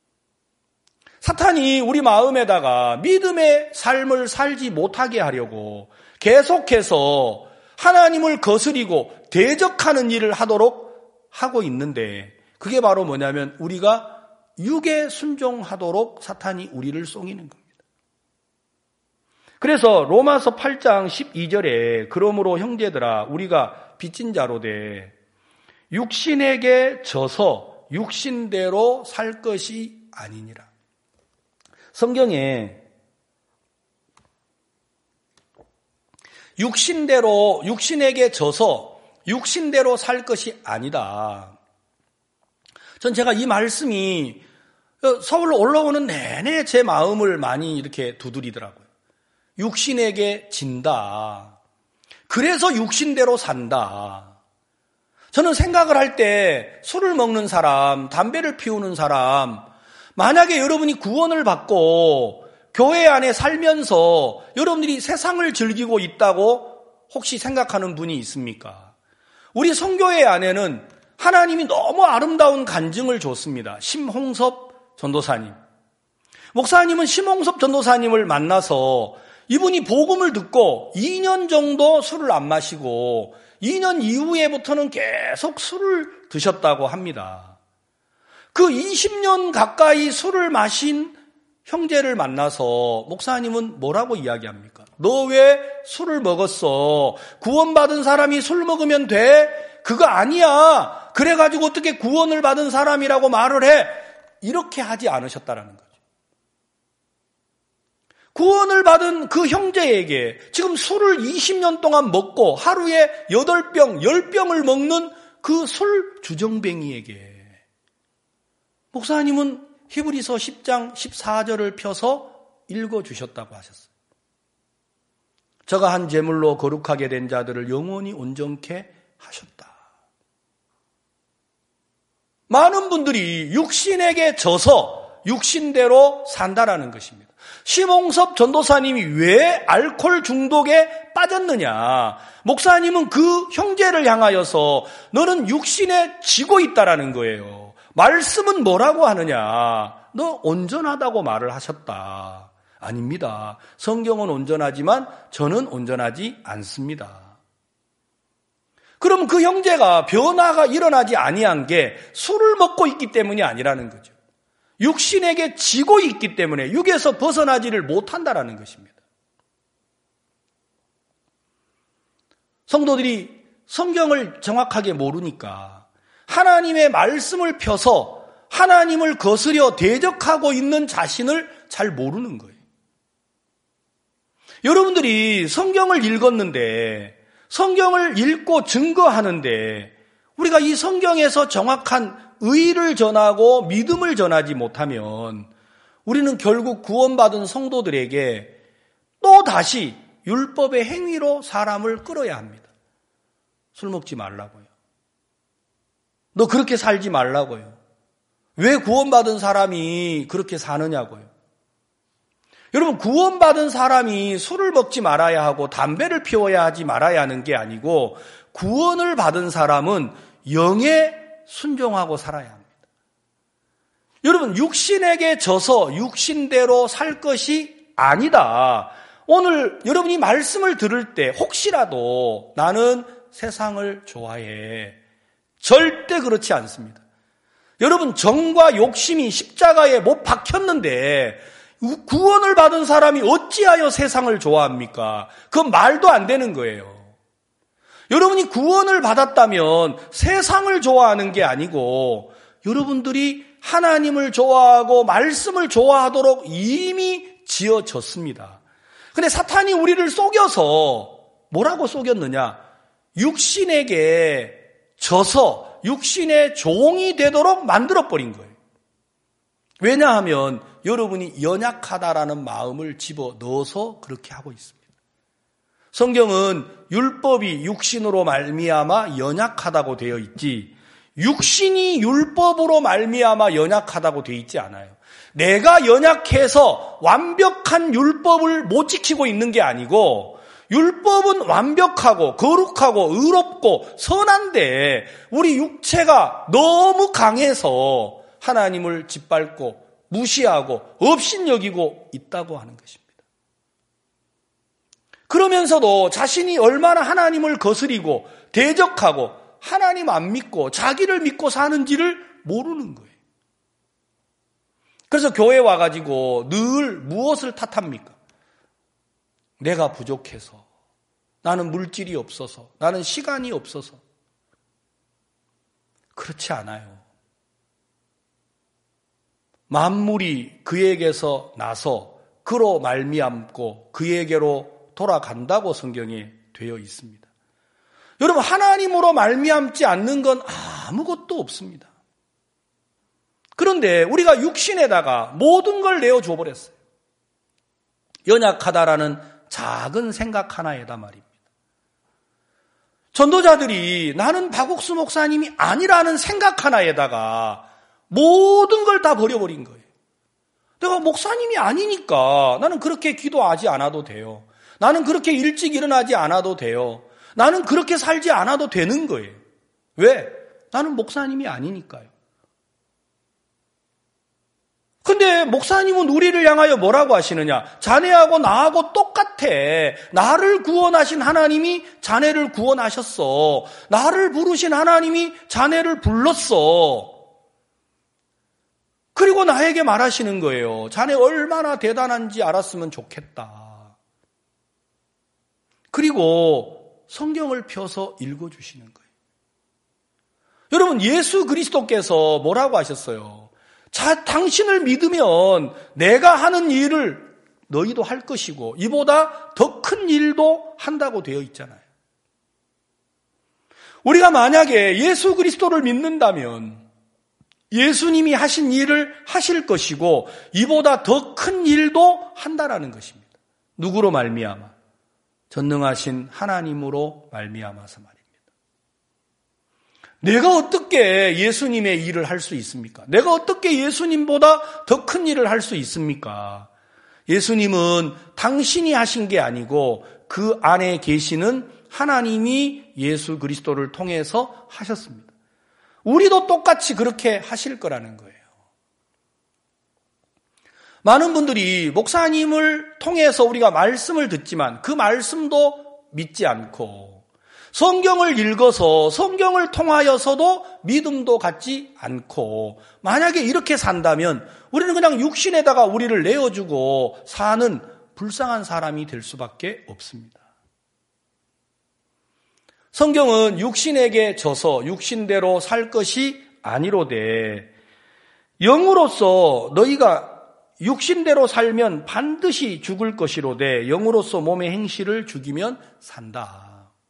사탄이 우리 마음에다가 믿음의 삶을 살지 못하게 하려고 계속해서 하나님을 거스리고 대적하는 일을 하도록 하고 있는데 그게 바로 뭐냐면 우리가 육에 순종하도록 사탄이 우리를 속이는 겁니다. 그래서 로마서 팔 장 십이 절에 그러므로 형제들아 우리가 빚진 자로 돼 육신에게 져서 육신대로 살 것이 아니니라. 성경에 육신대로 육신에게 져서 육신대로 살 것이 아니다. 전 제가 이 말씀이 서울로 올라오는 내내 제 마음을 많이 이렇게 두드리더라고요. 육신에게 진다. 그래서 육신대로 산다. 저는 생각을 할 때 술을 먹는 사람, 담배를 피우는 사람, 만약에 여러분이 구원을 받고 교회 안에 살면서 여러분들이 세상을 즐기고 있다고 혹시 생각하는 분이 있습니까? 우리 선교회 안에는 하나님이 너무 아름다운 간증을 줬습니다. 심홍섭 전도사님. 목사님은 심홍섭 전도사님을 만나서 이분이 복음을 듣고 이 년 정도 술을 안 마시고 이 년 이후에부터는 계속 술을 드셨다고 합니다. 그 이십 년 가까이 술을 마신 형제를 만나서 목사님은 뭐라고 이야기합니까? 너 왜 술을 먹었어? 구원받은 사람이 술 먹으면 돼? 그거 아니야. 그래가지고 어떻게 구원을 받은 사람이라고 말을 해? 이렇게 하지 않으셨다라는 거죠. 구원을 받은 그 형제에게 지금 술을 이십 년 동안 먹고 하루에 여덟 병, 열 병을 먹는 그 술 주정뱅이에게 목사님은 히브리서 십 장 십사 절을 펴서 읽어주셨다고 하셨어요. 저가 한 제물로 거룩하게 된 자들을 영원히 온전케 하셨다. 많은 분들이 육신에게 져서 육신대로 산다라는 것입니다. 심홍섭 전도사님이 왜 알코올 중독에 빠졌느냐? 목사님은 그 형제를 향하여서 너는 육신에 지고 있다라는 거예요. 말씀은 뭐라고 하느냐? 너 온전하다고 말을 하셨다. 아닙니다. 성경은 온전하지만 저는 온전하지 않습니다. 그럼 그 형제가 변화가 일어나지 아니한 게 술을 먹고 있기 때문이 아니라는 거죠. 육신에게 지고 있기 때문에 육에서 벗어나지를 못한다라는 것입니다. 성도들이 성경을 정확하게 모르니까 하나님의 말씀을 펴서 하나님을 거스려 대적하고 있는 자신을 잘 모르는 거예요. 여러분들이 성경을 읽었는데 성경을 읽고 증거하는데 우리가 이 성경에서 정확한 의를 전하고 믿음을 전하지 못하면 우리는 결국 구원받은 성도들에게 또 다시 율법의 행위로 사람을 끌어야 합니다. 술 먹지 말라고요. 너 그렇게 살지 말라고요. 왜 구원받은 사람이 그렇게 사느냐고요. 여러분, 구원받은 사람이 술을 먹지 말아야 하고 담배를 피워야 하지 말아야 하는 게 아니고 구원을 받은 사람은 영에 순종하고 살아야 합니다. 여러분, 육신에게 져서 육신대로 살 것이 아니다. 오늘 여러분이 말씀을 들을 때 혹시라도 나는 세상을 좋아해. 절대 그렇지 않습니다. 여러분, 정과 욕심이 십자가에 못 박혔는데 구원을 받은 사람이 어찌하여 세상을 좋아합니까? 그건 말도 안 되는 거예요. 여러분이 구원을 받았다면 세상을 좋아하는 게 아니고 여러분들이 하나님을 좋아하고 말씀을 좋아하도록 이미 지어졌습니다. 근데 사탄이 우리를 속여서 뭐라고 속였느냐? 육신에게 져서 육신의 종이 되도록 만들어버린 거예요. 왜냐하면 여러분이 연약하다라는 마음을 집어넣어서 그렇게 하고 있습니다. 성경은 율법이 육신으로 말미암아 연약하다고 되어 있지 육신이 율법으로 말미암아 연약하다고 되어 있지 않아요. 내가 연약해서 완벽한 율법을 못 지키고 있는 게 아니고 율법은 완벽하고 거룩하고 의롭고 선한데 우리 육체가 너무 강해서 하나님을 짓밟고 무시하고 업신여기고 있다고 하는 것입니다. 그러면서도 자신이 얼마나 하나님을 거스리고 대적하고 하나님 안 믿고 자기를 믿고 사는지를 모르는 거예요. 그래서 교회 와가지고 늘 무엇을 탓합니까? 내가 부족해서, 나는 물질이 없어서, 나는 시간이 없어서. 그렇지 않아요. 만물이 그에게서 나서 그로 말미암고 그에게로 돌아간다고 성경에 되어 있습니다. 여러분, 하나님으로 말미암지 않는 건 아무것도 없습니다. 그런데 우리가 육신에다가 모든 걸 내어줘 버렸어요. 연약하다라는 작은 생각 하나에다 말입니다. 전도자들이 나는 박옥수 목사님이 아니라는 생각 하나에다가 모든 걸 다 버려버린 거예요. 내가 목사님이 아니니까 나는 그렇게 기도하지 않아도 돼요. 나는 그렇게 일찍 일어나지 않아도 돼요. 나는 그렇게 살지 않아도 되는 거예요. 왜? 나는 목사님이 아니니까요. 근데 목사님은 우리를 향하여 뭐라고 하시느냐? 자네하고 나하고 똑같아. 나를 구원하신 하나님이 자네를 구원하셨어. 나를 부르신 하나님이 자네를 불렀어. 그리고 나에게 말하시는 거예요. 자네 얼마나 대단한지 알았으면 좋겠다. 그리고 성경을 펴서 읽어주시는 거예요. 여러분, 예수 그리스도께서 뭐라고 하셨어요? 자, 당신을 믿으면 내가 하는 일을 너희도 할 것이고 이보다 더 큰 일도 한다고 되어 있잖아요. 우리가 만약에 예수 그리스도를 믿는다면 예수님이 하신 일을 하실 것이고 이보다 더 큰 일도 한다라는 것입니다. 누구로 말미암아? 전능하신 하나님으로 말미암아서 말입니다. 내가 어떻게 예수님의 일을 할 수 있습니까? 내가 어떻게 예수님보다 더 큰 일을 할 수 있습니까? 예수님은 당신이 하신 게 아니고 그 안에 계시는 하나님이 예수 그리스도를 통해서 하셨습니다. 우리도 똑같이 그렇게 하실 거라는 거예요. 많은 분들이 목사님을 통해서 우리가 말씀을 듣지만 그 말씀도 믿지 않고 성경을 읽어서 성경을 통하여서도 믿음도 갖지 않고 만약에 이렇게 산다면 우리는 그냥 육신에다가 우리를 내어주고 사는 불쌍한 사람이 될 수밖에 없습니다. 성경은 육신에게 져서 육신대로 살 것이 아니로되 영으로서 너희가 육신대로 살면 반드시 죽을 것이로되 영으로서 몸의 행실을 죽이면 산다.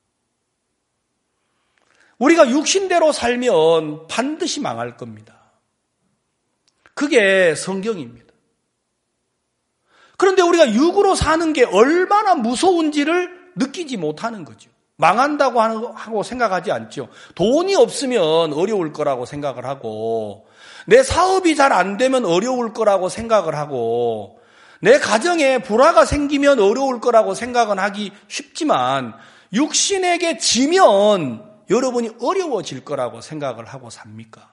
우리가 육신대로 살면 반드시 망할 겁니다. 그게 성경입니다. 그런데 우리가 육으로 사는 게 얼마나 무서운지를 느끼지 못하는 거죠. 망한다고 하고 생각하지 않죠. 돈이 없으면 어려울 거라고 생각을 하고 내 사업이 잘 안 되면 어려울 거라고 생각을 하고 내 가정에 불화가 생기면 어려울 거라고 생각은 하기 쉽지만 육신에게 지면 여러분이 어려워질 거라고 생각을 하고 삽니까?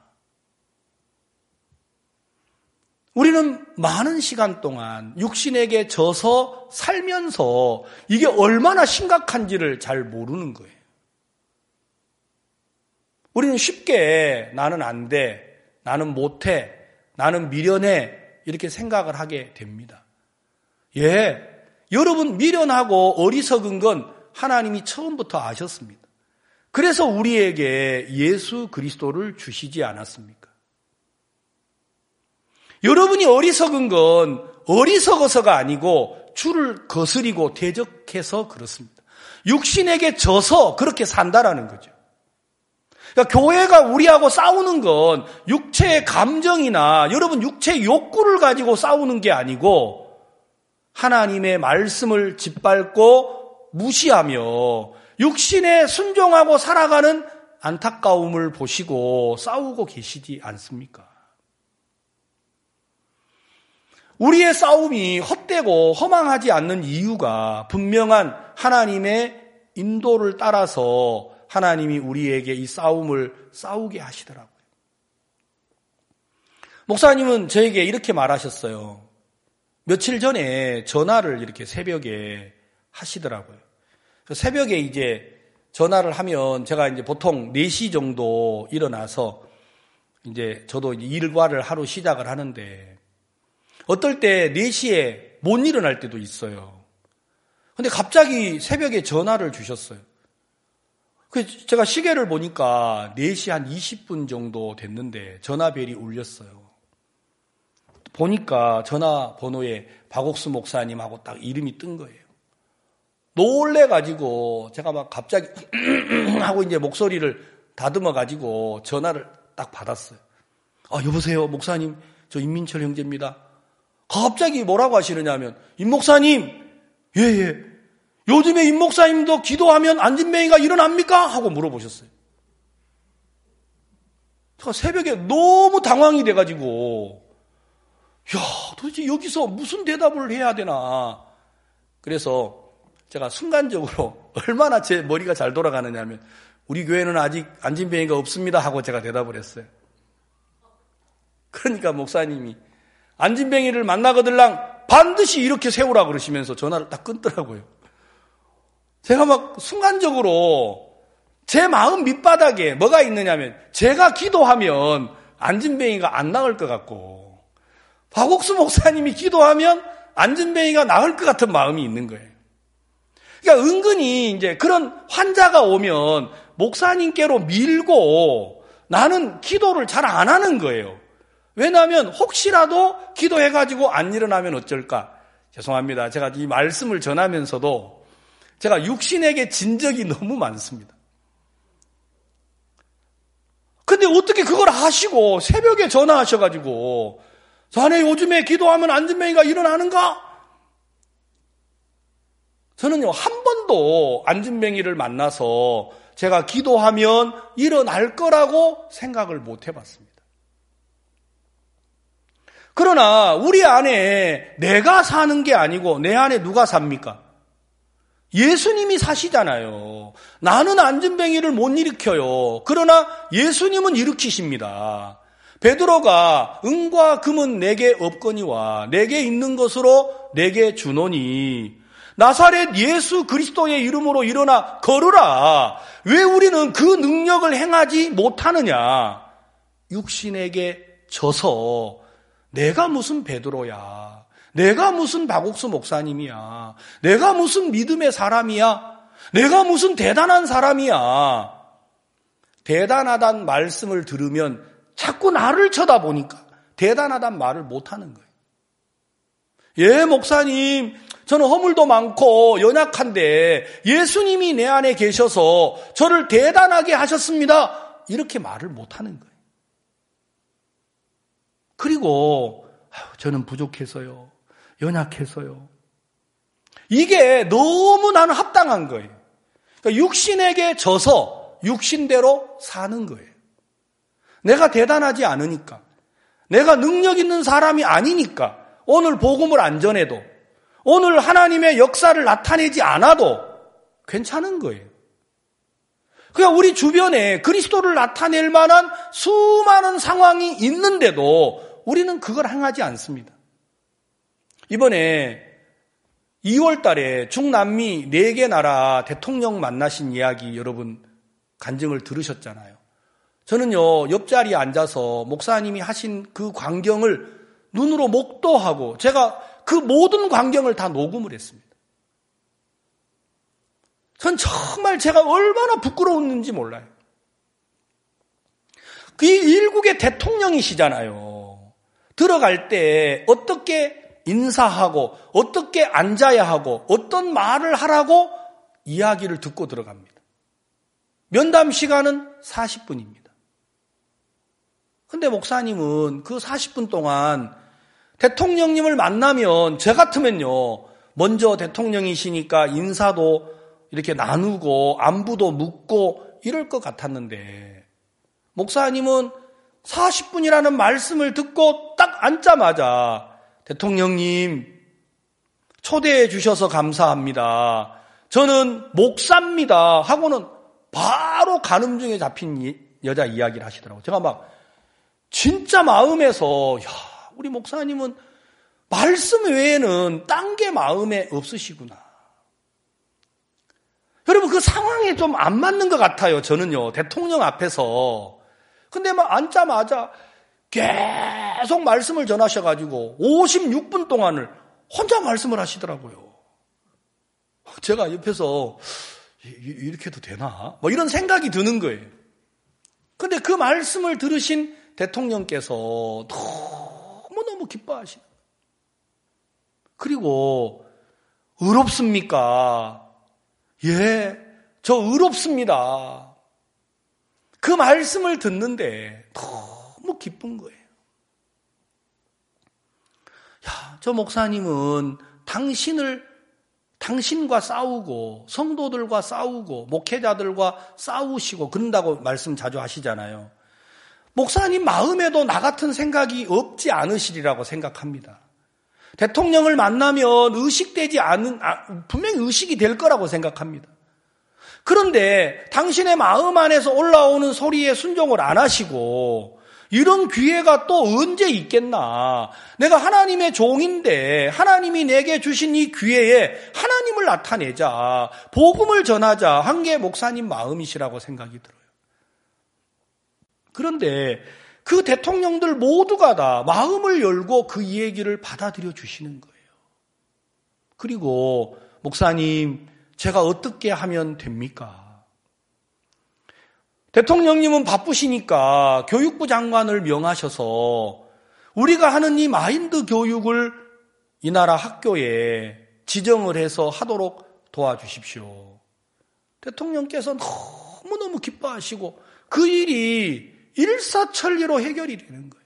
우리는 많은 시간 동안 육신에게 져서 살면서 이게 얼마나 심각한지를 잘 모르는 거예요. 우리는 쉽게 나는 안 돼, 나는 못해, 나는 미련해 이렇게 생각을 하게 됩니다. 예, 여러분 미련하고 어리석은 건 하나님이 처음부터 아셨습니다. 그래서 우리에게 예수 그리스도를 주시지 않았습니까? 여러분이 어리석은 건 어리석어서가 아니고 주를 거스리고 대적해서 그렇습니다. 육신에게 져서 그렇게 산다라는 거죠. 그러니까 교회가 우리하고 싸우는 건 육체의 감정이나 여러분 육체의 욕구를 가지고 싸우는 게 아니고 하나님의 말씀을 짓밟고 무시하며 육신에 순종하고 살아가는 안타까움을 보시고 싸우고 계시지 않습니까? 우리의 싸움이 헛되고 허망하지 않는 이유가 분명한 하나님의 인도를 따라서 하나님이 우리에게 이 싸움을 싸우게 하시더라고요. 목사님은 저에게 이렇게 말하셨어요. 며칠 전에 전화를 이렇게 새벽에 하시더라고요. 새벽에 이제 전화를 하면 제가 이제 보통 네 시 정도 일어나서 이제 저도 이제 일과를 하루 시작을 하는데 어떨 때 네 시에 못 일어날 때도 있어요. 근데 갑자기 새벽에 전화를 주셨어요. 그래서 제가 시계를 보니까 네 시 한 이십 분 정도 됐는데 전화벨이 울렸어요. 보니까 전화번호에 박옥수 목사님하고 딱 이름이 뜬 거예요. 놀래가지고 제가 막 갑자기 하고 이제 목소리를 다듬어가지고 전화를 딱 받았어요. 아, 여보세요, 목사님. 저 임민철 형제입니다. 갑자기 뭐라고 하시느냐 하면, 임 목사님, 예, 예. 요즘에 임 목사님도 기도하면 안진뱅이가 일어납니까? 하고 물어보셨어요. 제가 새벽에 너무 당황이 돼가지고, 야, 도대체 여기서 무슨 대답을 해야 되나. 그래서 제가 순간적으로 얼마나 제 머리가 잘 돌아가느냐 하면, 우리 교회는 아직 안진뱅이가 없습니다 하고 제가 대답을 했어요. 그러니까 목사님이 안진뱅이를 만나거들랑 반드시 이렇게 세우라 그러시면서 전화를 딱 끊더라고요. 제가 막 순간적으로 제 마음 밑바닥에 뭐가 있느냐면 제가 기도하면 안진뱅이가 안 나을 것 같고 박옥수 목사님이 기도하면 안진뱅이가 나을 것 같은 마음이 있는 거예요. 그러니까 은근히 이제 그런 환자가 오면 목사님께로 밀고 나는 기도를 잘 안 하는 거예요. 왜냐하면 혹시라도 기도해가지고 안 일어나면 어쩔까? 죄송합니다. 제가 이 말씀을 전하면서도 제가 육신에게 진 적이 너무 많습니다. 근데 어떻게 그걸 하시고 새벽에 전화하셔가지고 자네 요즘에 기도하면 안진뱅이가 일어나는가? 저는요 한 번도 안진뱅이를 만나서 제가 기도하면 일어날 거라고 생각을 못 해봤습니다. 그러나 우리 안에 내가 사는 게 아니고 내 안에 누가 삽니까? 예수님이 사시잖아요. 나는 안진뱅이를 못 일으켜요. 그러나 예수님은 일으키십니다. 베드로가 은과 금은 내게 없거니와 내게 있는 것으로 내게 주노니 나사렛 예수 그리스도의 이름으로 일어나 걸으라. 왜 우리는 그 능력을 행하지 못하느냐? 육신에게 져서 내가 무슨 베드로야. 내가 무슨 박옥수 목사님이야. 내가 무슨 믿음의 사람이야. 내가 무슨 대단한 사람이야. 대단하단 말씀을 들으면 자꾸 나를 쳐다보니까 대단하단 말을 못하는 거예요. 예, 목사님, 저는 허물도 많고 연약한데 예수님이 내 안에 계셔서 저를 대단하게 하셨습니다. 이렇게 말을 못하는 거예요. 그리고 저는 부족해서요. 연약해서요. 이게 너무 나는 합당한 거예요. 그러니까 육신에게 져서 육신대로 사는 거예요. 내가 대단하지 않으니까. 내가 능력 있는 사람이 아니니까. 오늘 복음을 안 전해도, 오늘 하나님의 역사를 나타내지 않아도 괜찮은 거예요. 그러니까 우리 주변에 그리스도를 나타낼 만한 수많은 상황이 있는데도 우리는 그걸 행하지 않습니다. 이번에 이월 달에 중남미 네 개 나라 대통령 만나신 이야기 여러분 간증을 들으셨잖아요. 저는요, 옆자리에 앉아서 목사님이 하신 그 광경을 눈으로 목도하고 제가 그 모든 광경을 다 녹음을 했습니다. 전 정말 제가 얼마나 부끄러웠는지 몰라요. 그 일국의 대통령이시잖아요. 들어갈 때 어떻게 인사하고 어떻게 앉아야 하고 어떤 말을 하라고 이야기를 듣고 들어갑니다. 면담 시간은 사십 분입니다. 근데 목사님은 그 사십 분 동안 대통령님을 만나면 저 같으면요, 먼저 대통령이시니까 인사도 이렇게 나누고 안부도 묻고 이럴 것 같았는데 목사님은 사십 분이라는 말씀을 듣고 딱 앉자마자 대통령님 초대해 주셔서 감사합니다. 저는 목사입니다 하고는 바로 간음중에 잡힌 여자 이야기를 하시더라고요. 제가 막 진짜 마음에서 야, 우리 목사님은 말씀 외에는 딴 게 마음에 없으시구나. 여러분 그 상황에 좀 안 맞는 것 같아요. 저는요. 대통령 앞에서. 근데 막 앉자마자 계속 말씀을 전하셔가지고 오십육 분 동안을 혼자 말씀을 하시더라고요. 제가 옆에서 이렇게 해도 되나? 뭐 이런 생각이 드는 거예요. 근데 그 말씀을 들으신 대통령께서 너무너무 기뻐하시는 거예요. 그리고 의롭습니까? 예, 저 의롭습니다. 그 말씀을 듣는데 너무 기쁜 거예요. 야, 저 목사님은 당신을, 당신과 싸우고 성도들과 싸우고 목회자들과 싸우시고 그런다고 말씀 자주 하시잖아요. 목사님 마음에도 나 같은 생각이 없지 않으시리라고 생각합니다. 대통령을 만나면 의식되지 않은, 아, 분명히 의식이 될 거라고 생각합니다. 그런데 당신의 마음 안에서 올라오는 소리에 순종을 안 하시고 이런 기회가 또 언제 있겠나. 내가 하나님의 종인데 하나님이 내게 주신 이 기회에 하나님을 나타내자, 복음을 전하자 한 게 목사님 마음이시라고 생각이 들어요. 그런데 그 대통령들 모두가 다 마음을 열고 그 얘기를 받아들여 주시는 거예요. 그리고 목사님, 제가 어떻게 하면 됩니까? 대통령님은 바쁘시니까 교육부 장관을 명하셔서 우리가 하는 이 마인드 교육을 이 나라 학교에 지정을 해서 하도록 도와주십시오. 대통령께서 너무너무 기뻐하시고 그 일이 일사천리로 해결이 되는 거예요.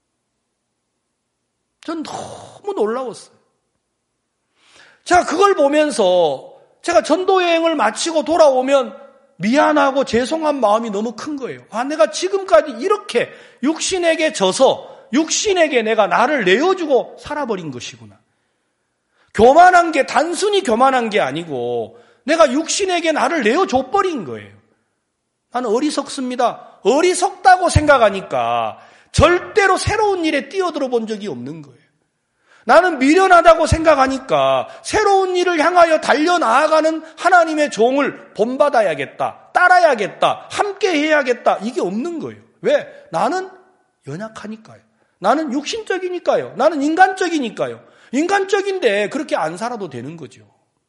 전 너무 놀라웠어요. 제가 그걸 보면서 제가 전도여행을 마치고 돌아오면 미안하고 죄송한 마음이 너무 큰 거예요. 아, 내가 지금까지 이렇게 육신에게 져서 육신에게 내가 나를 내어주고 살아버린 것이구나. 교만한 게 단순히 교만한 게 아니고 내가 육신에게 나를 내어줘버린 거예요. 나는 어리석습니다. 어리석다고 생각하니까 절대로 새로운 일에 뛰어들어 본 적이 없는 거예요. 나는 미련하다고 생각하니까 새로운 일을 향하여 달려나아가는 하나님의 종을 본받아야겠다, 따라야겠다, 함께 해야겠다, 이게 없는 거예요. 왜? 나는 연약하니까요. 나는 육신적이니까요. 나는 인간적이니까요. 인간적인데 그렇게 안 살아도 되는 거죠.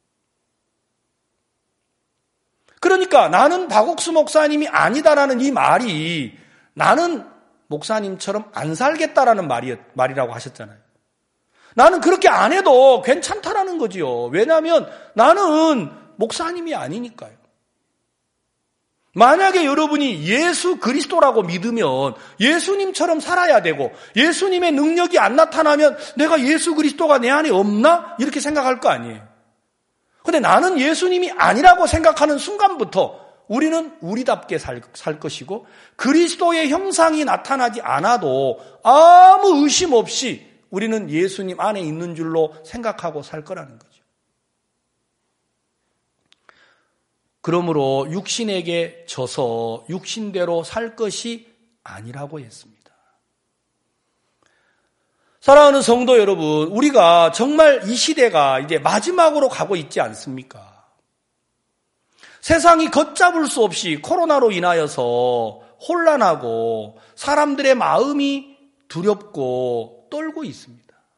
그러니까 나는 박옥수 목사님이 아니다라는 이 말이 나는 목사님처럼 안 살겠다라는 말이, 말이라고 하셨잖아요. 나는 그렇게 안 해도 괜찮다라는 거지요. 왜냐하면 나는 목사님이 아니니까요. 만약에 여러분이 예수 그리스도라고 믿으면 예수님처럼 살아야 되고 예수님의 능력이 안 나타나면 내가 예수 그리스도가 내 안에 없나? 이렇게 생각할 거 아니에요. 근데 나는 예수님이 아니라고 생각하는 순간부터 우리는 우리답게 살, 살 것이고 그리스도의 형상이 나타나지 않아도 아무 의심 없이 우리는 예수님 안에 있는 줄로 생각하고 살 거라는 거죠. 그러므로 육신에게 져서 육신대로 살 것이 아니라고 했습니다. 사랑하는 성도 여러분, 우리가 정말 이 시대가 이제 마지막으로 가고 있지 않습니까? 세상이 걷잡을 수 없이 코로나로 인하여서 혼란하고 사람들의 마음이 두렵고 떨고 있습니다.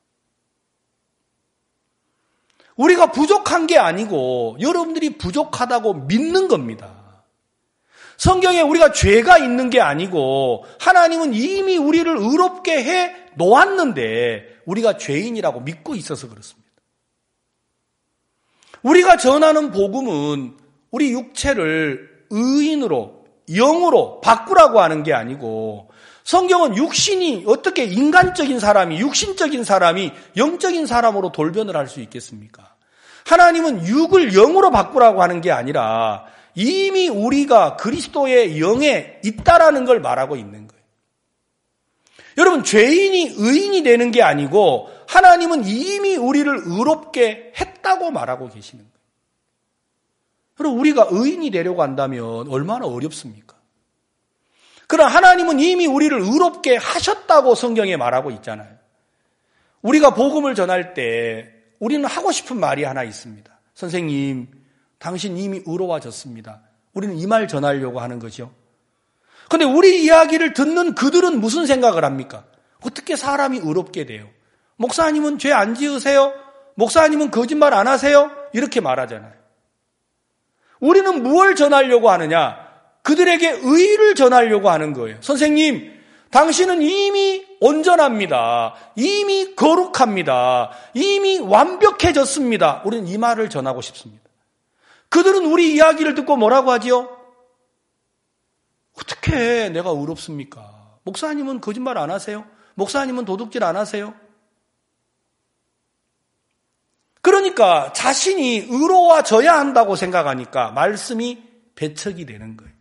우리가 부족한 게 아니고 여러분들이 부족하다고 믿는 겁니다. 성경에 우리가 죄가 있는 게 아니고 하나님은 이미 우리를 의롭게 해 놓았는데 우리가 죄인이라고 믿고 있어서 그렇습니다. 우리가 전하는 복음은 우리 육체를 의인으로, 영으로 바꾸라고 하는 게 아니고 성경은 육신이 어떻게 인간적인 사람이, 육신적인 사람이 영적인 사람으로 돌변을 할 수 있겠습니까? 하나님은 육을 영으로 바꾸라고 하는 게 아니라 이미 우리가 그리스도의 영에 있다라는 걸 말하고 있는 거예요. 여러분, 죄인이 의인이 되는 게 아니고 하나님은 이미 우리를 의롭게 했다고 말하고 계시는 거예요. 여러분, 우리가 의인이 되려고 한다면 얼마나 어렵습니까? 그러나 하나님은 이미 우리를 의롭게 하셨다고 성경에 말하고 있잖아요. 우리가 복음을 전할 때 우리는 하고 싶은 말이 하나 있습니다. 선생님, 당신 이미 의로워졌습니다. 우리는 이 말 전하려고 하는 거죠. 그런데 우리 이야기를 듣는 그들은 무슨 생각을 합니까? 어떻게 사람이 의롭게 돼요? 목사님은 죄 안 지으세요? 목사님은 거짓말 안 하세요? 이렇게 말하잖아요. 우리는 무엇을 전하려고 하느냐? 그들에게 의를 전하려고 하는 거예요. 선생님, 당신은 이미 온전합니다. 이미 거룩합니다. 이미 완벽해졌습니다. 우리는 이 말을 전하고 싶습니다. 그들은 우리 이야기를 듣고 뭐라고 하지요? 어떻게 내가 의롭습니까? 목사님은 거짓말 안 하세요? 목사님은 도둑질 안 하세요? 그러니까 자신이 의로워져야 한다고 생각하니까 말씀이 배척이 되는 거예요.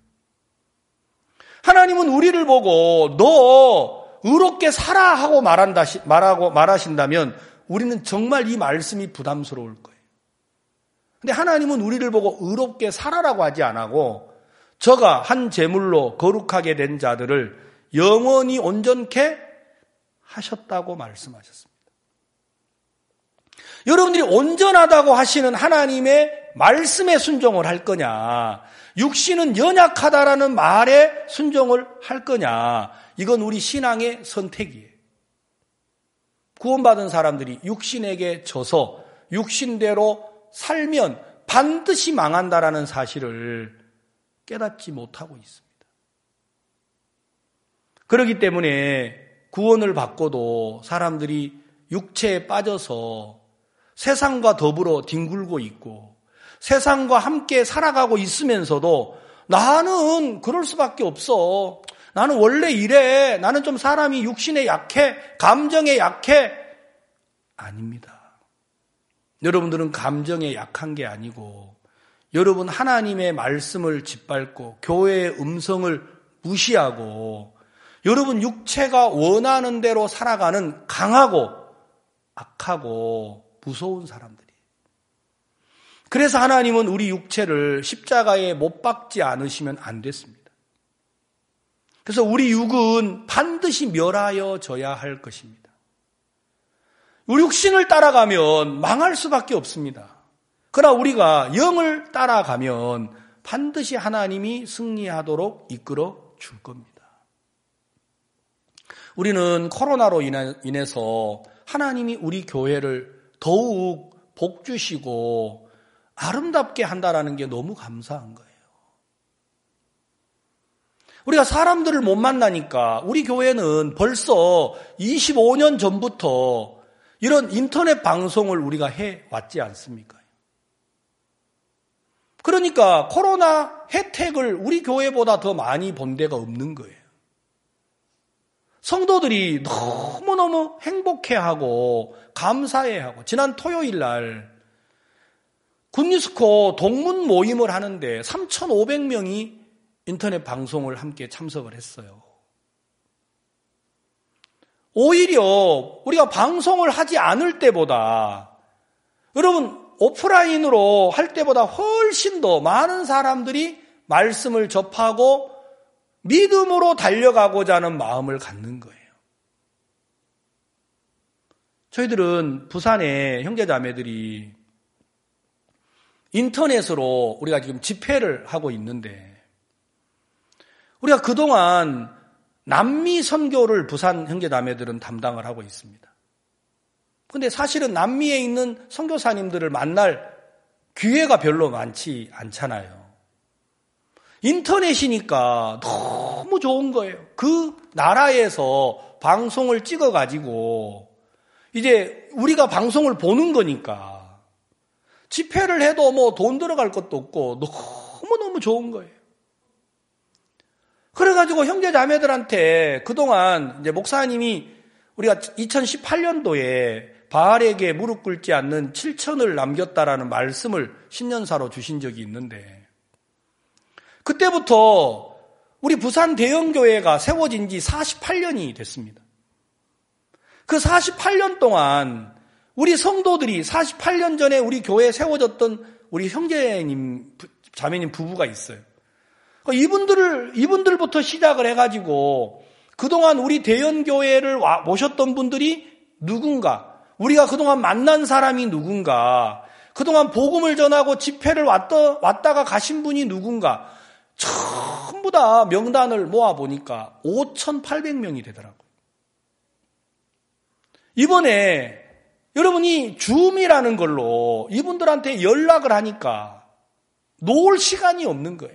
하나님은 우리를 보고 너 의롭게 살아 하고 말한다, 말하고 말하신다면 우리는 정말 이 말씀이 부담스러울 거예요. 근데 하나님은 우리를 보고 의롭게 살아라고 하지 않고 저가 한 제물로 거룩하게 된 자들을 영원히 온전케 하셨다고 말씀하셨습니다. 여러분들이 온전하다고 하시는 하나님의 말씀에 순종을 할 거냐, 육신은 연약하다라는 말에 순종을 할 거냐, 이건 우리 신앙의 선택이에요. 구원받은 사람들이 육신에게 져서 육신대로 살면 반드시 망한다라는 사실을 깨닫지 못하고 있습니다. 그렇기 때문에 구원을 받고도 사람들이 육체에 빠져서 세상과 더불어 뒹굴고 있고 세상과 함께 살아가고 있으면서도 나는 그럴 수밖에 없어. 나는 원래 이래. 나는 좀 사람이 육신에 약해. 감정에 약해. 아닙니다. 여러분들은 감정에 약한 게 아니고 여러분 하나님의 말씀을 짓밟고 교회의 음성을 무시하고 여러분 육체가 원하는 대로 살아가는 강하고 악하고 무서운 사람들이에요. 그래서 하나님은 우리 육체를 십자가에 못 박지 않으시면 안 됐습니다. 그래서 우리 육은 반드시 멸하여져야 할 것입니다. 우리 육신을 따라가면 망할 수밖에 없습니다. 그러나 우리가 영을 따라가면 반드시 하나님이 승리하도록 이끌어 줄 겁니다. 우리는 코로나로 인해서 하나님이 우리 교회를 더욱 복 주시고 아름답게 한다라는 게 너무 감사한 거예요. 우리가 사람들을 못 만나니까 우리 교회는 벌써 이십오 년 전부터 이런 인터넷 방송을 우리가 해왔지 않습니까? 그러니까 코로나 혜택을 우리 교회보다 더 많이 본 데가 없는 거예요. 성도들이 너무너무 행복해하고 감사해하고 지난 토요일 날 굿뉴스코 동문 모임을 하는데 삼천오백 명이 인터넷 방송을 함께 참석을 했어요. 오히려 우리가 방송을 하지 않을 때보다 여러분 오프라인으로 할 때보다 훨씬 더 많은 사람들이 말씀을 접하고 믿음으로 달려가고자 하는 마음을 갖는 거예요. 저희들은 부산에 형제자매들이 인터넷으로 우리가 지금 집회를 하고 있는데 우리가 그동안 남미 선교를 부산 형제자매들은 담당을 하고 있습니다. 그런데 사실은 남미에 있는 선교사님들을 만날 기회가 별로 많지 않잖아요. 인터넷이니까 너무 좋은 거예요. 그 나라에서 방송을 찍어가지고 이제 우리가 방송을 보는 거니까 집회를 해도 뭐 돈 들어갈 것도 없고 너무너무 좋은 거예요. 그래가지고 형제 자매들한테 그동안 이제 목사님이 우리가 이천십팔 년도에 바알에게 무릎 꿇지 않는 칠천을 남겼다라는 말씀을 신년사로 주신 적이 있는데 그때부터 우리 부산 대형교회가 세워진 지 사십팔 년이 됐습니다. 그 사십팔 년 동안 우리 성도들이 사십팔 년 전에 우리 교회에 세워졌던 우리 형제님, 자매님 부부가 있어요. 이분들을, 이분들부터 시작을 해가지고 그동안 우리 대형교회를 모셨던 분들이 누군가, 우리가 그동안 만난 사람이 누군가, 그동안 복음을 전하고 집회를 왔다, 왔다가 가신 분이 누군가, 전부 다 명단을 모아보니까 오천팔백 명이 되더라고요. 이번에 여러분이 줌이라는 걸로 이분들한테 연락을 하니까 놓을 시간이 없는 거예요.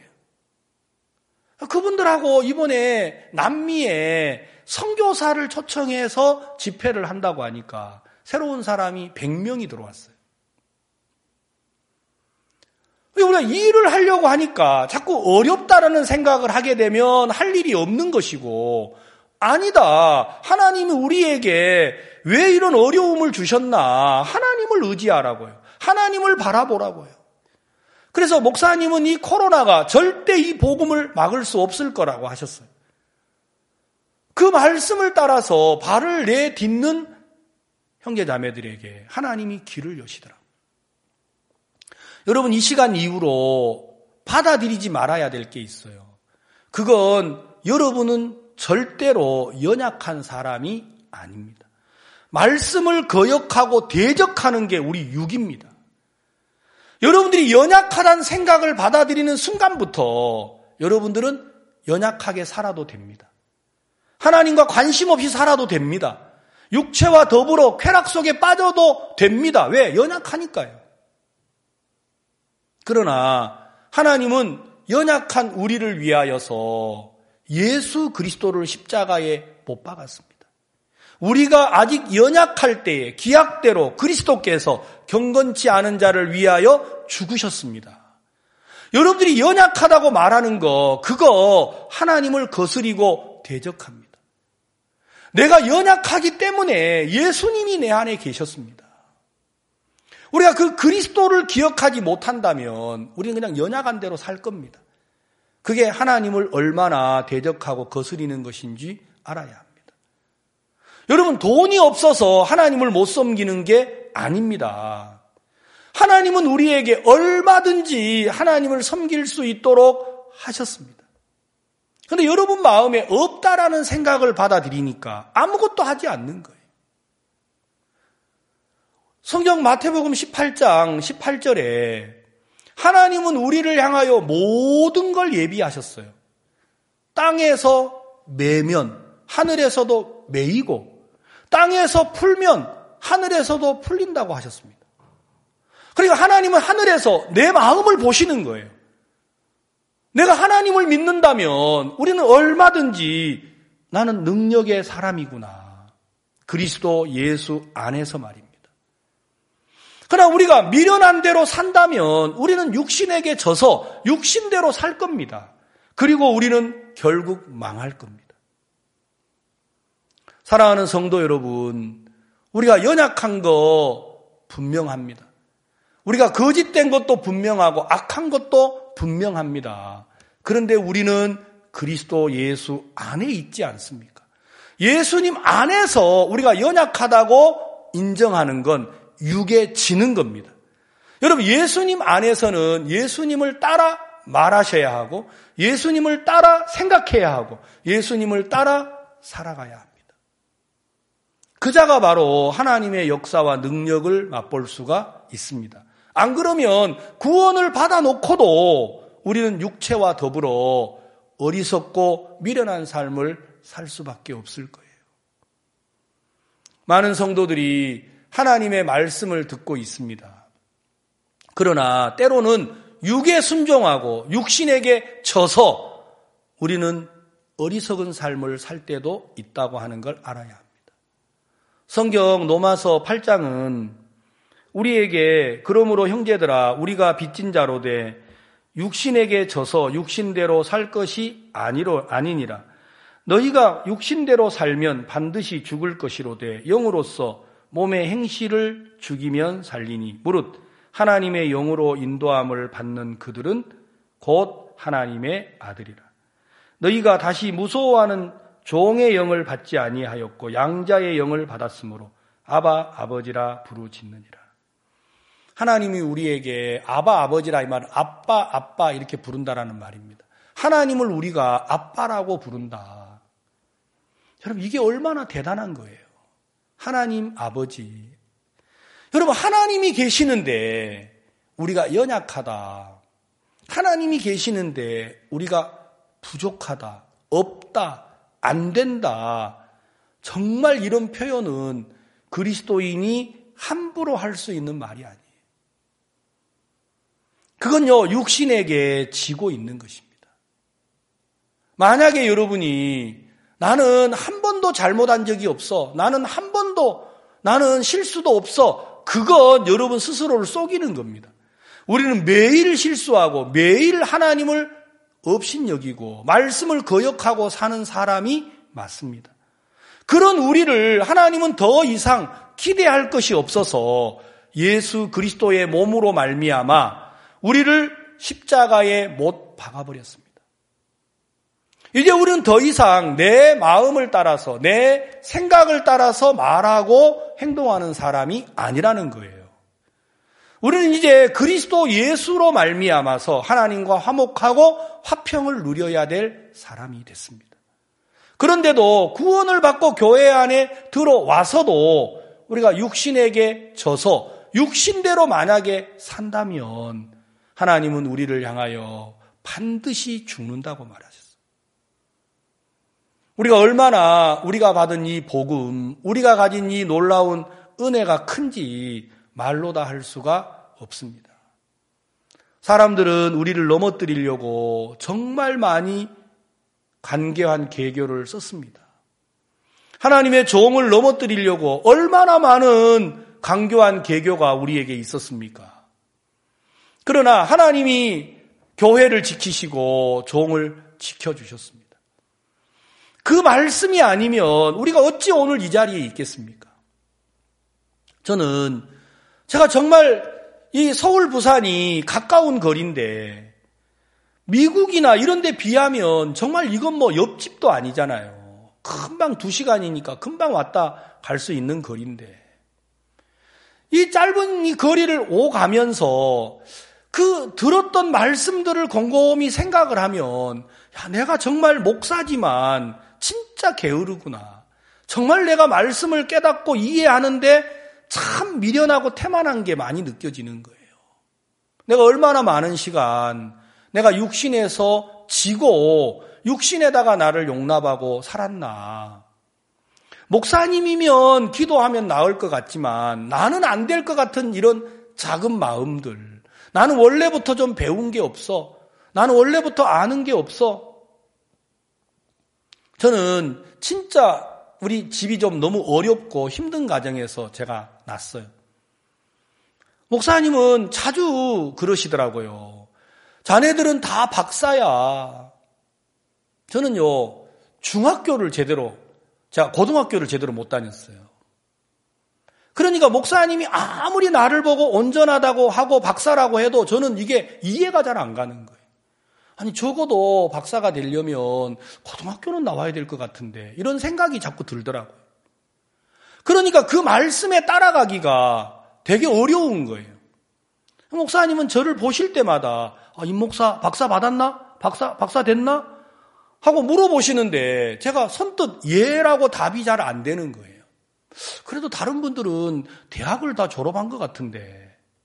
그분들하고 이번에 남미에 선교사를 초청해서 집회를 한다고 하니까 새로운 사람이 백 명이 들어왔어요. 우리가 일을 하려고 하니까 자꾸 어렵다라는 생각을 하게 되면 할 일이 없는 것이고, 아니다, 하나님이 우리에게 왜 이런 어려움을 주셨나, 하나님을 의지하라고요. 하나님을 바라보라고요. 그래서 목사님은 이 코로나가 절대 이 복음을 막을 수 없을 거라고 하셨어요. 그 말씀을 따라서 발을 내딛는 형제자매들에게 하나님이 길을 여시더라고요. 여러분, 이 시간 이후로 받아들이지 말아야 될 게 있어요. 그건 여러분은 절대로 연약한 사람이 아닙니다. 말씀을 거역하고 대적하는 게 우리 육입니다. 여러분들이 연약하다는 생각을 받아들이는 순간부터 여러분들은 연약하게 살아도 됩니다. 하나님과 관심 없이 살아도 됩니다. 육체와 더불어 쾌락 속에 빠져도 됩니다. 왜? 연약하니까요. 그러나 하나님은 연약한 우리를 위하여서 예수 그리스도를 십자가에 못 박았습니다. 우리가 아직 연약할 때에 기약대로 그리스도께서 경건치 않은 자를 위하여 죽으셨습니다. 여러분들이 연약하다고 말하는 거, 그거 하나님을 거스리고 대적합니다. 내가 연약하기 때문에 예수님이 내 안에 계셨습니다. 우리가 그 그리스도를 기억하지 못한다면 우리는 그냥 연약한 대로 살 겁니다. 그게 하나님을 얼마나 대적하고 거스리는 것인지 알아야 합니다. 여러분, 돈이 없어서 하나님을 못 섬기는 게 아닙니다. 하나님은 우리에게 얼마든지 하나님을 섬길 수 있도록 하셨습니다. 그런데 여러분 마음에 없다라는 생각을 받아들이니까 아무것도 하지 않는 거예요. 성경 마태복음 십팔 장 십팔 절에 하나님은 우리를 향하여 모든 걸 예비하셨어요. 땅에서 매면 하늘에서도 매이고, 땅에서 풀면 하늘에서도 풀린다고 하셨습니다. 그러니까 하나님은 하늘에서 내 마음을 보시는 거예요. 내가 하나님을 믿는다면 우리는 얼마든지 나는 능력의 사람이구나. 그리스도 예수 안에서 말입니다. 그러나 우리가 미련한 대로 산다면 우리는 육신에게 져서 육신대로 살 겁니다. 그리고 우리는 결국 망할 겁니다. 사랑하는 성도 여러분, 우리가 연약한 거 분명합니다. 우리가 거짓된 것도 분명하고 악한 것도 분명합니다. 그런데 우리는 그리스도 예수 안에 있지 않습니까? 예수님 안에서 우리가 연약하다고 인정하는 건 육에 지는 겁니다. 여러분, 예수님 안에서는 예수님을 따라 말하셔야 하고 예수님을 따라 생각해야 하고 예수님을 따라 살아가야 합니다. 그 자가 바로 하나님의 역사와 능력을 맛볼 수가 있습니다. 안 그러면 구원을 받아놓고도 우리는 육체와 더불어 어리석고 미련한 삶을 살 수밖에 없을 거예요. 많은 성도들이 하나님의 말씀을 듣고 있습니다. 그러나 때로는 육에 순종하고 육신에게 져서 우리는 어리석은 삶을 살 때도 있다고 하는 걸 알아야 합니다. 성경 로마서 팔 장은 우리에게 그러므로 형제들아 우리가 빚진 자로 돼 육신에게 져서 육신대로 살 것이 아니로 아니니라. 너희가 육신대로 살면 반드시 죽을 것이로되 영으로서 몸의 행실을 죽이면 살리니 무릇 하나님의 영으로 인도함을 받는 그들은 곧 하나님의 아들이라. 너희가 다시 무서워하는 종의 영을 받지 아니하였고 양자의 영을 받았으므로 아바 아버지라 부르짖느니라. 하나님이 우리에게 아바 아버지라 이 말은 아빠 아빠 이렇게 부른다라는 말입니다. 하나님을 우리가 아빠라고 부른다. 여러분, 이게 얼마나 대단한 거예요. 하나님 아버지. 여러분, 하나님이 계시는데 우리가 연약하다. 하나님이 계시는데 우리가 부족하다. 없다. 안 된다. 정말 이런 표현은 그리스도인이 함부로 할 수 있는 말이 아니에요. 그건요, 육신에게 지고 있는 것입니다. 만약에 여러분이 나는 한 번도 잘못한 적이 없어. 나는 한 번도, 나는 실수도 없어. 그건 여러분 스스로를 속이는 겁니다. 우리는 매일 실수하고 매일 하나님을 업신여기고 말씀을 거역하고 사는 사람이 맞습니다. 그런 우리를 하나님은 더 이상 기대할 것이 없어서 예수 그리스도의 몸으로 말미암아 우리를 십자가에 못 박아버렸습니다. 이제 우리는 더 이상 내 마음을 따라서 내 생각을 따라서 말하고 행동하는 사람이 아니라는 거예요. 우리는 이제 그리스도 예수로 말미암아서 하나님과 화목하고 화평을 누려야 될 사람이 됐습니다. 그런데도 구원을 받고 교회 안에 들어와서도 우리가 육신에게 져서 육신대로 만약에 산다면 하나님은 우리를 향하여 반드시 죽는다고 말하셨어요. 우리가 얼마나 우리가 받은 이 복음, 우리가 가진 이 놀라운 은혜가 큰지 말로 다 할 수가 없습니다. 사람들은 우리를 넘어뜨리려고 정말 많이 간계한 계교를 썼습니다. 하나님의 종을 넘어뜨리려고 얼마나 많은 간교한 계교가 우리에게 있었습니까? 그러나 하나님이 교회를 지키시고 종을 지켜주셨습니다. 그 말씀이 아니면 우리가 어찌 오늘 이 자리에 있겠습니까? 저는 제가 정말 이 서울 부산이 가까운 거리인데 미국이나 이런 데 비하면 정말 이건 뭐 옆집도 아니잖아요. 금방 두 시간이니까 금방 왔다 갈 수 있는 거리인데 이 짧은 이 거리를 오가면서 그 들었던 말씀들을 곰곰이 생각을 하면 야, 내가 정말 목사지만 진짜 게으르구나. 정말 내가 말씀을 깨닫고 이해하는데 참 미련하고 태만한 게 많이 느껴지는 거예요. 내가 얼마나 많은 시간 내가 육신에서 지고 육신에다가 나를 용납하고 살았나. 목사님이면 기도하면 나을 것 같지만 나는 안 될 것 같은 이런 작은 마음들. 나는 원래부터 좀 배운 게 없어. 나는 원래부터 아는 게 없어. 저는 진짜 우리 집이 좀 너무 어렵고 힘든 가정에서 제가 났어요. 목사님은 자주 그러시더라고요. 자네들은 다 박사야. 저는요, 중학교를 제대로, 제가 고등학교를 제대로 못 다녔어요. 그러니까 목사님이 아무리 나를 보고 온전하다고 하고 박사라고 해도 저는 이게 이해가 잘 안 가는 거예요. 아니 적어도 박사가 되려면 고등학교는 나와야 될 것 같은데 이런 생각이 자꾸 들더라고요. 그러니까 그 말씀에 따라가기가 되게 어려운 거예요. 목사님은 저를 보실 때마다 아, 임 목사 박사 받았나? 박사 박사 됐나? 하고 물어보시는데 제가 선뜻 예라고 답이 잘 안 되는 거예요. 그래도 다른 분들은 대학을 다 졸업한 것 같은데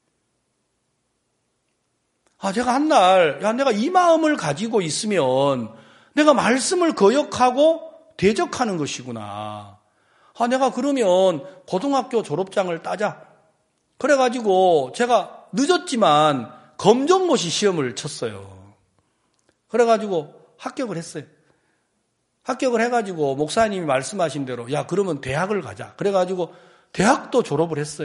아, 제가 한날, 야, 내가 이 마음을 가지고 있으면 내가 말씀을 거역하고 대적하는 것이구나. 아, 내가 그러면 고등학교 졸업장을 따자. 그래가지고 제가 늦었지만 검정고시 시험을 쳤어요. 그래가지고 합격을 했어요. 합격을 해가지고 목사님이 말씀하신 대로, 야, 그러면 대학을 가자. 그래가지고 대학도 졸업을 했어요.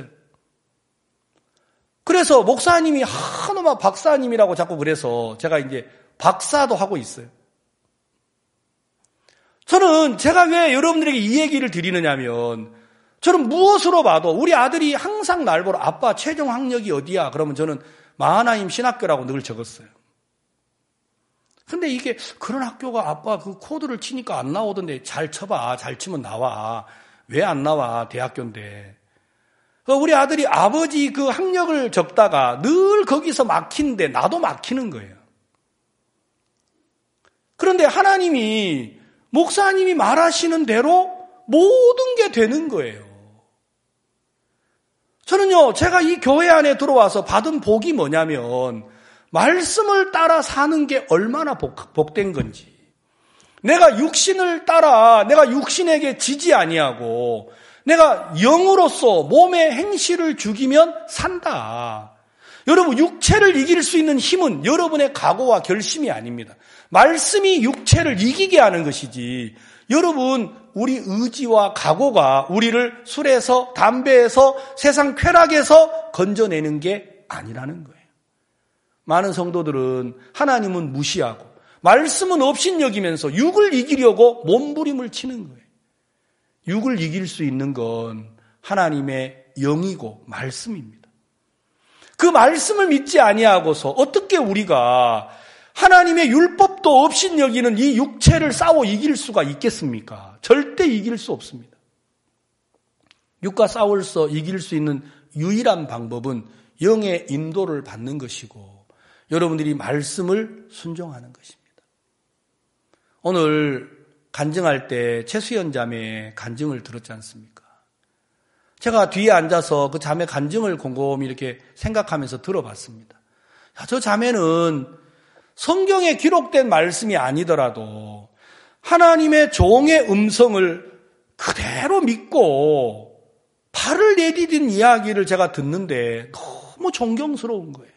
그래서 목사님이 하나만 박사님이라고 자꾸 그래서 제가 이제 박사도 하고 있어요. 저는 제가 왜 여러분들에게 이 얘기를 드리느냐면 저는 무엇으로 봐도 우리 아들이 항상 날 보러 아빠 최종 학력이 어디야? 그러면 저는 마하나임 신학교라고 늘 적었어요. 근데 이게 그런 학교가 아빠 그 코드를 치니까 안 나오던데 잘 쳐봐. 잘 치면 나와. 왜 안 나와? 대학교인데. 우리 아들이 아버지 그 학력을 적다가 늘 거기서 막히는데 나도 막히는 거예요. 그런데 하나님이 목사님이 말하시는 대로 모든 게 되는 거예요. 저는요, 제가 이 교회 안에 들어와서 받은 복이 뭐냐면 말씀을 따라 사는 게 얼마나 복, 복된 건지. 내가 육신을 따라 내가 육신에게 지지 아니하고 내가 영으로서 몸의 행실을 죽이면 산다. 여러분, 육체를 이길 수 있는 힘은 여러분의 각오와 결심이 아닙니다. 말씀이 육체를 이기게 하는 것이지 여러분 우리 의지와 각오가 우리를 술에서 담배에서 세상 쾌락에서 건져내는 게 아니라는 거예요. 많은 성도들은 하나님은 무시하고 말씀은 업신여기면서 육을 이기려고 몸부림을 치는 거예요. 육을 이길 수 있는 건 하나님의 영이고 말씀입니다. 그 말씀을 믿지 아니하고서 어떻게 우리가 하나님의 율법도 업신여기는 이 육체를 싸워 이길 수가 있겠습니까? 절대 이길 수 없습니다. 육과 싸워서 이길 수 있는 유일한 방법은 영의 인도를 받는 것이고 여러분들이 말씀을 순종하는 것입니다. 오늘 간증할 때 최수연 자매의 간증을 들었지 않습니까? 제가 뒤에 앉아서 그 자매 간증을 곰곰이 이렇게 생각하면서 들어봤습니다. 야, 저 자매는 성경에 기록된 말씀이 아니더라도 하나님의 종의 음성을 그대로 믿고 발을 내디딘 이야기를 제가 듣는데 너무 존경스러운 거예요.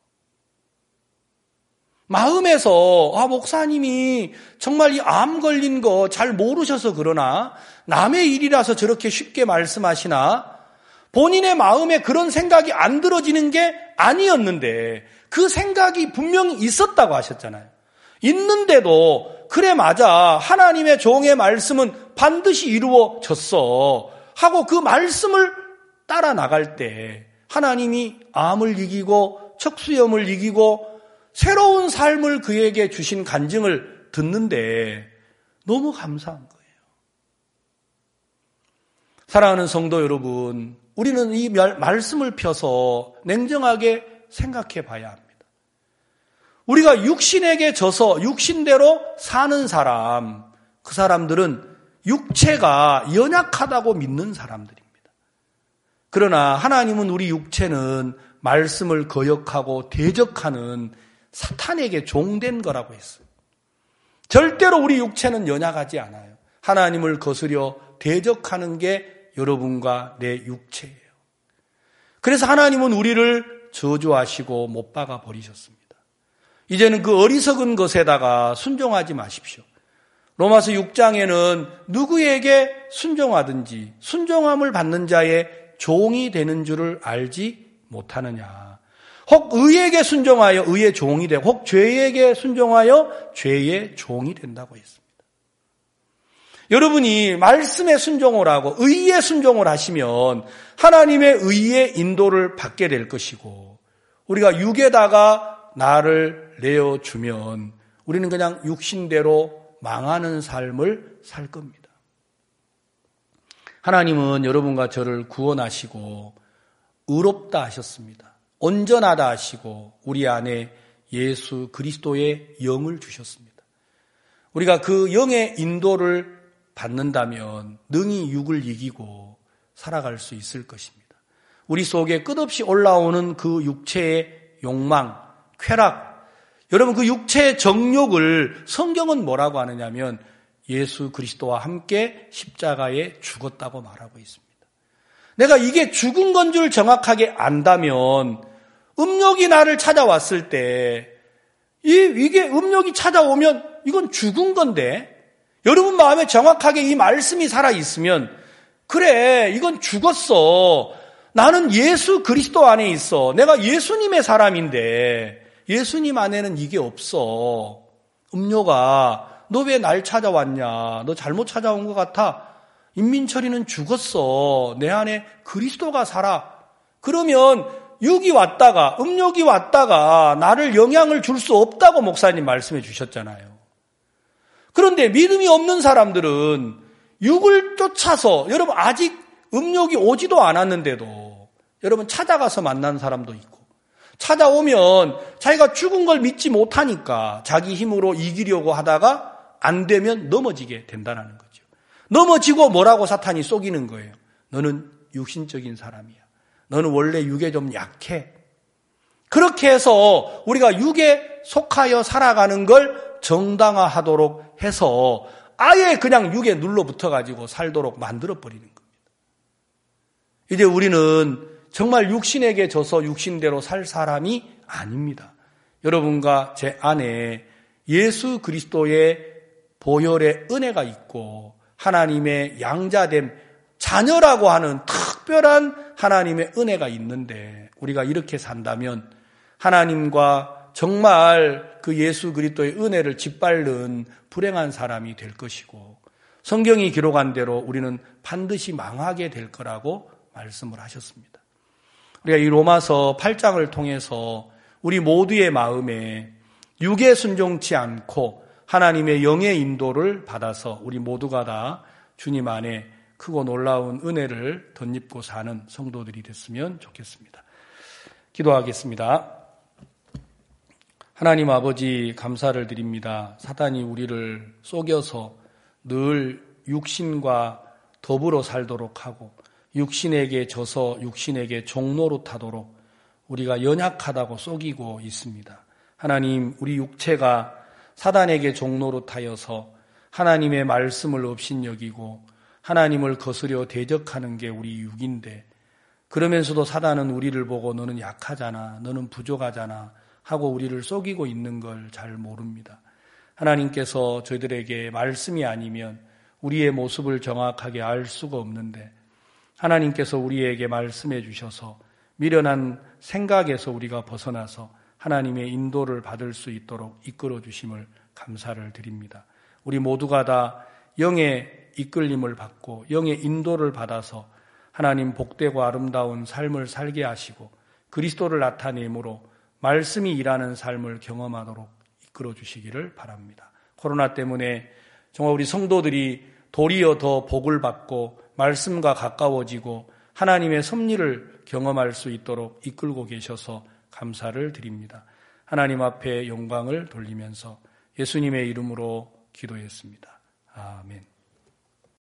마음에서 아 목사님이 정말 이 암 걸린 거 잘 모르셔서 그러나 남의 일이라서 저렇게 쉽게 말씀하시나 본인의 마음에 그런 생각이 안 들어지는 게 아니었는데 그 생각이 분명히 있었다고 하셨잖아요. 있는데도 그래 맞아 하나님의 종의 말씀은 반드시 이루어졌어 하고 그 말씀을 따라 나갈 때 하나님이 암을 이기고 척수염을 이기고 새로운 삶을 그에게 주신 간증을 듣는데 너무 감사한 거예요. 사랑하는 성도 여러분, 우리는 이 말씀을 펴서 냉정하게 생각해 봐야 합니다. 우리가 육신에게 져서 육신대로 사는 사람, 그 사람들은 육체가 연약하다고 믿는 사람들입니다. 그러나 하나님은 우리 육체는 말씀을 거역하고 대적하는 사탄에게 종된 거라고 했어요. 절대로 우리 육체는 연약하지 않아요. 하나님을 거스려 대적하는 게 여러분과 내 육체예요. 그래서 하나님은 우리를 저주하시고 못 박아 버리셨습니다. 이제는 그 어리석은 것에다가 순종하지 마십시오. 로마서 육 장에는 누구에게 순종하든지 순종함을 받는 자의 종이 되는 줄을 알지 못하느냐. 혹 의에게 순종하여 의의 종이 되고 혹 죄에게 순종하여 죄의 종이 된다고 했습니다. 여러분이 말씀에 순종을 하고 의에 순종을 하시면 하나님의 의의 인도를 받게 될 것이고 우리가 육에다가 나를 내어주면 우리는 그냥 육신대로 망하는 삶을 살 겁니다. 하나님은 여러분과 저를 구원하시고 의롭다 하셨습니다. 온전하다 하시고 우리 안에 예수 그리스도의 영을 주셨습니다. 우리가 그 영의 인도를 받는다면 능히 육을 이기고 살아갈 수 있을 것입니다. 우리 속에 끝없이 올라오는 그 육체의 욕망, 쾌락, 여러분 그 육체의 정욕을 성경은 뭐라고 하느냐면 예수 그리스도와 함께 십자가에 죽었다고 말하고 있습니다. 내가 이게 죽은 건 줄 정확하게 안다면 음욕이 나를 찾아왔을 때 이, 이게 음욕이 찾아오면 이건 죽은 건데 여러분 마음에 정확하게 이 말씀이 살아있으면 그래 이건 죽었어. 나는 예수 그리스도 안에 있어. 내가 예수님의 사람인데 예수님 안에는 이게 없어. 음료가 너 왜 날 찾아왔냐. 너 잘못 찾아온 것 같아. 인민철이는 죽었어. 내 안에 그리스도가 살아. 그러면 육이 왔다가 음욕이 왔다가 나를 영향을 줄 수 없다고 목사님 말씀해 주셨잖아요. 그런데 믿음이 없는 사람들은 육을 쫓아서 여러분 아직 음욕이 오지도 않았는데도 여러분 찾아가서 만난 사람도 있고 찾아오면 자기가 죽은 걸 믿지 못하니까 자기 힘으로 이기려고 하다가 안 되면 넘어지게 된다는 거죠. 넘어지고 뭐라고 사탄이 속이는 거예요. 너는 육신적인 사람이야. 너는 원래 육에 좀 약해. 그렇게 해서 우리가 육에 속하여 살아가는 걸 정당화하도록 해서 아예 그냥 육에 눌러붙어가지고 살도록 만들어버리는 겁니다. 이제 우리는 정말 육신에게 져서 육신대로 살 사람이 아닙니다. 여러분과 제 안에 예수 그리스도의 보혈의 은혜가 있고 하나님의 양자됨, 자녀라고 하는 특별한 하나님의 은혜가 있는데 우리가 이렇게 산다면 하나님과 정말 그 예수 그리스도의 은혜를 짓밟는 불행한 사람이 될 것이고 성경이 기록한 대로 우리는 반드시 망하게 될 거라고 말씀을 하셨습니다. 우리가 이 로마서 팔 장을 통해서 우리 모두의 마음에 육에 순종치 않고 하나님의 영의 인도를 받아서 우리 모두가 다 주님 안에 크고 놀라운 은혜를 덧입고 사는 성도들이 됐으면 좋겠습니다. 기도하겠습니다. 하나님 아버지 감사를 드립니다. 사단이 우리를 속여서 늘 육신과 더불어 살도록 하고 육신에게 져서 육신에게 종노릇하도록 우리가 연약하다고 속이고 있습니다. 하나님 우리 육체가 사단에게 종노릇하여서 하나님의 말씀을 업신여기고 하나님을 거스려 대적하는 게 우리 육인데 그러면서도 사단은 우리를 보고 너는 약하잖아, 너는 부족하잖아 하고 우리를 속이고 있는 걸 잘 모릅니다. 하나님께서 저희들에게 말씀이 아니면 우리의 모습을 정확하게 알 수가 없는데 하나님께서 우리에게 말씀해 주셔서 미련한 생각에서 우리가 벗어나서 하나님의 인도를 받을 수 있도록 이끌어 주심을 감사를 드립니다. 우리 모두가 다 영의 이끌림을 받고 영의 인도를 받아서 하나님 복되고 아름다운 삶을 살게 하시고 그리스도를 나타내므로 말씀이 일하는 삶을 경험하도록 이끌어 주시기를 바랍니다. 코로나 때문에 정말 우리 성도들이 도리어 더 복을 받고 말씀과 가까워지고 하나님의 섭리를 경험할 수 있도록 이끌고 계셔서 감사를 드립니다. 하나님 앞에 영광을 돌리면서 예수님의 이름으로 기도했습니다. 아멘.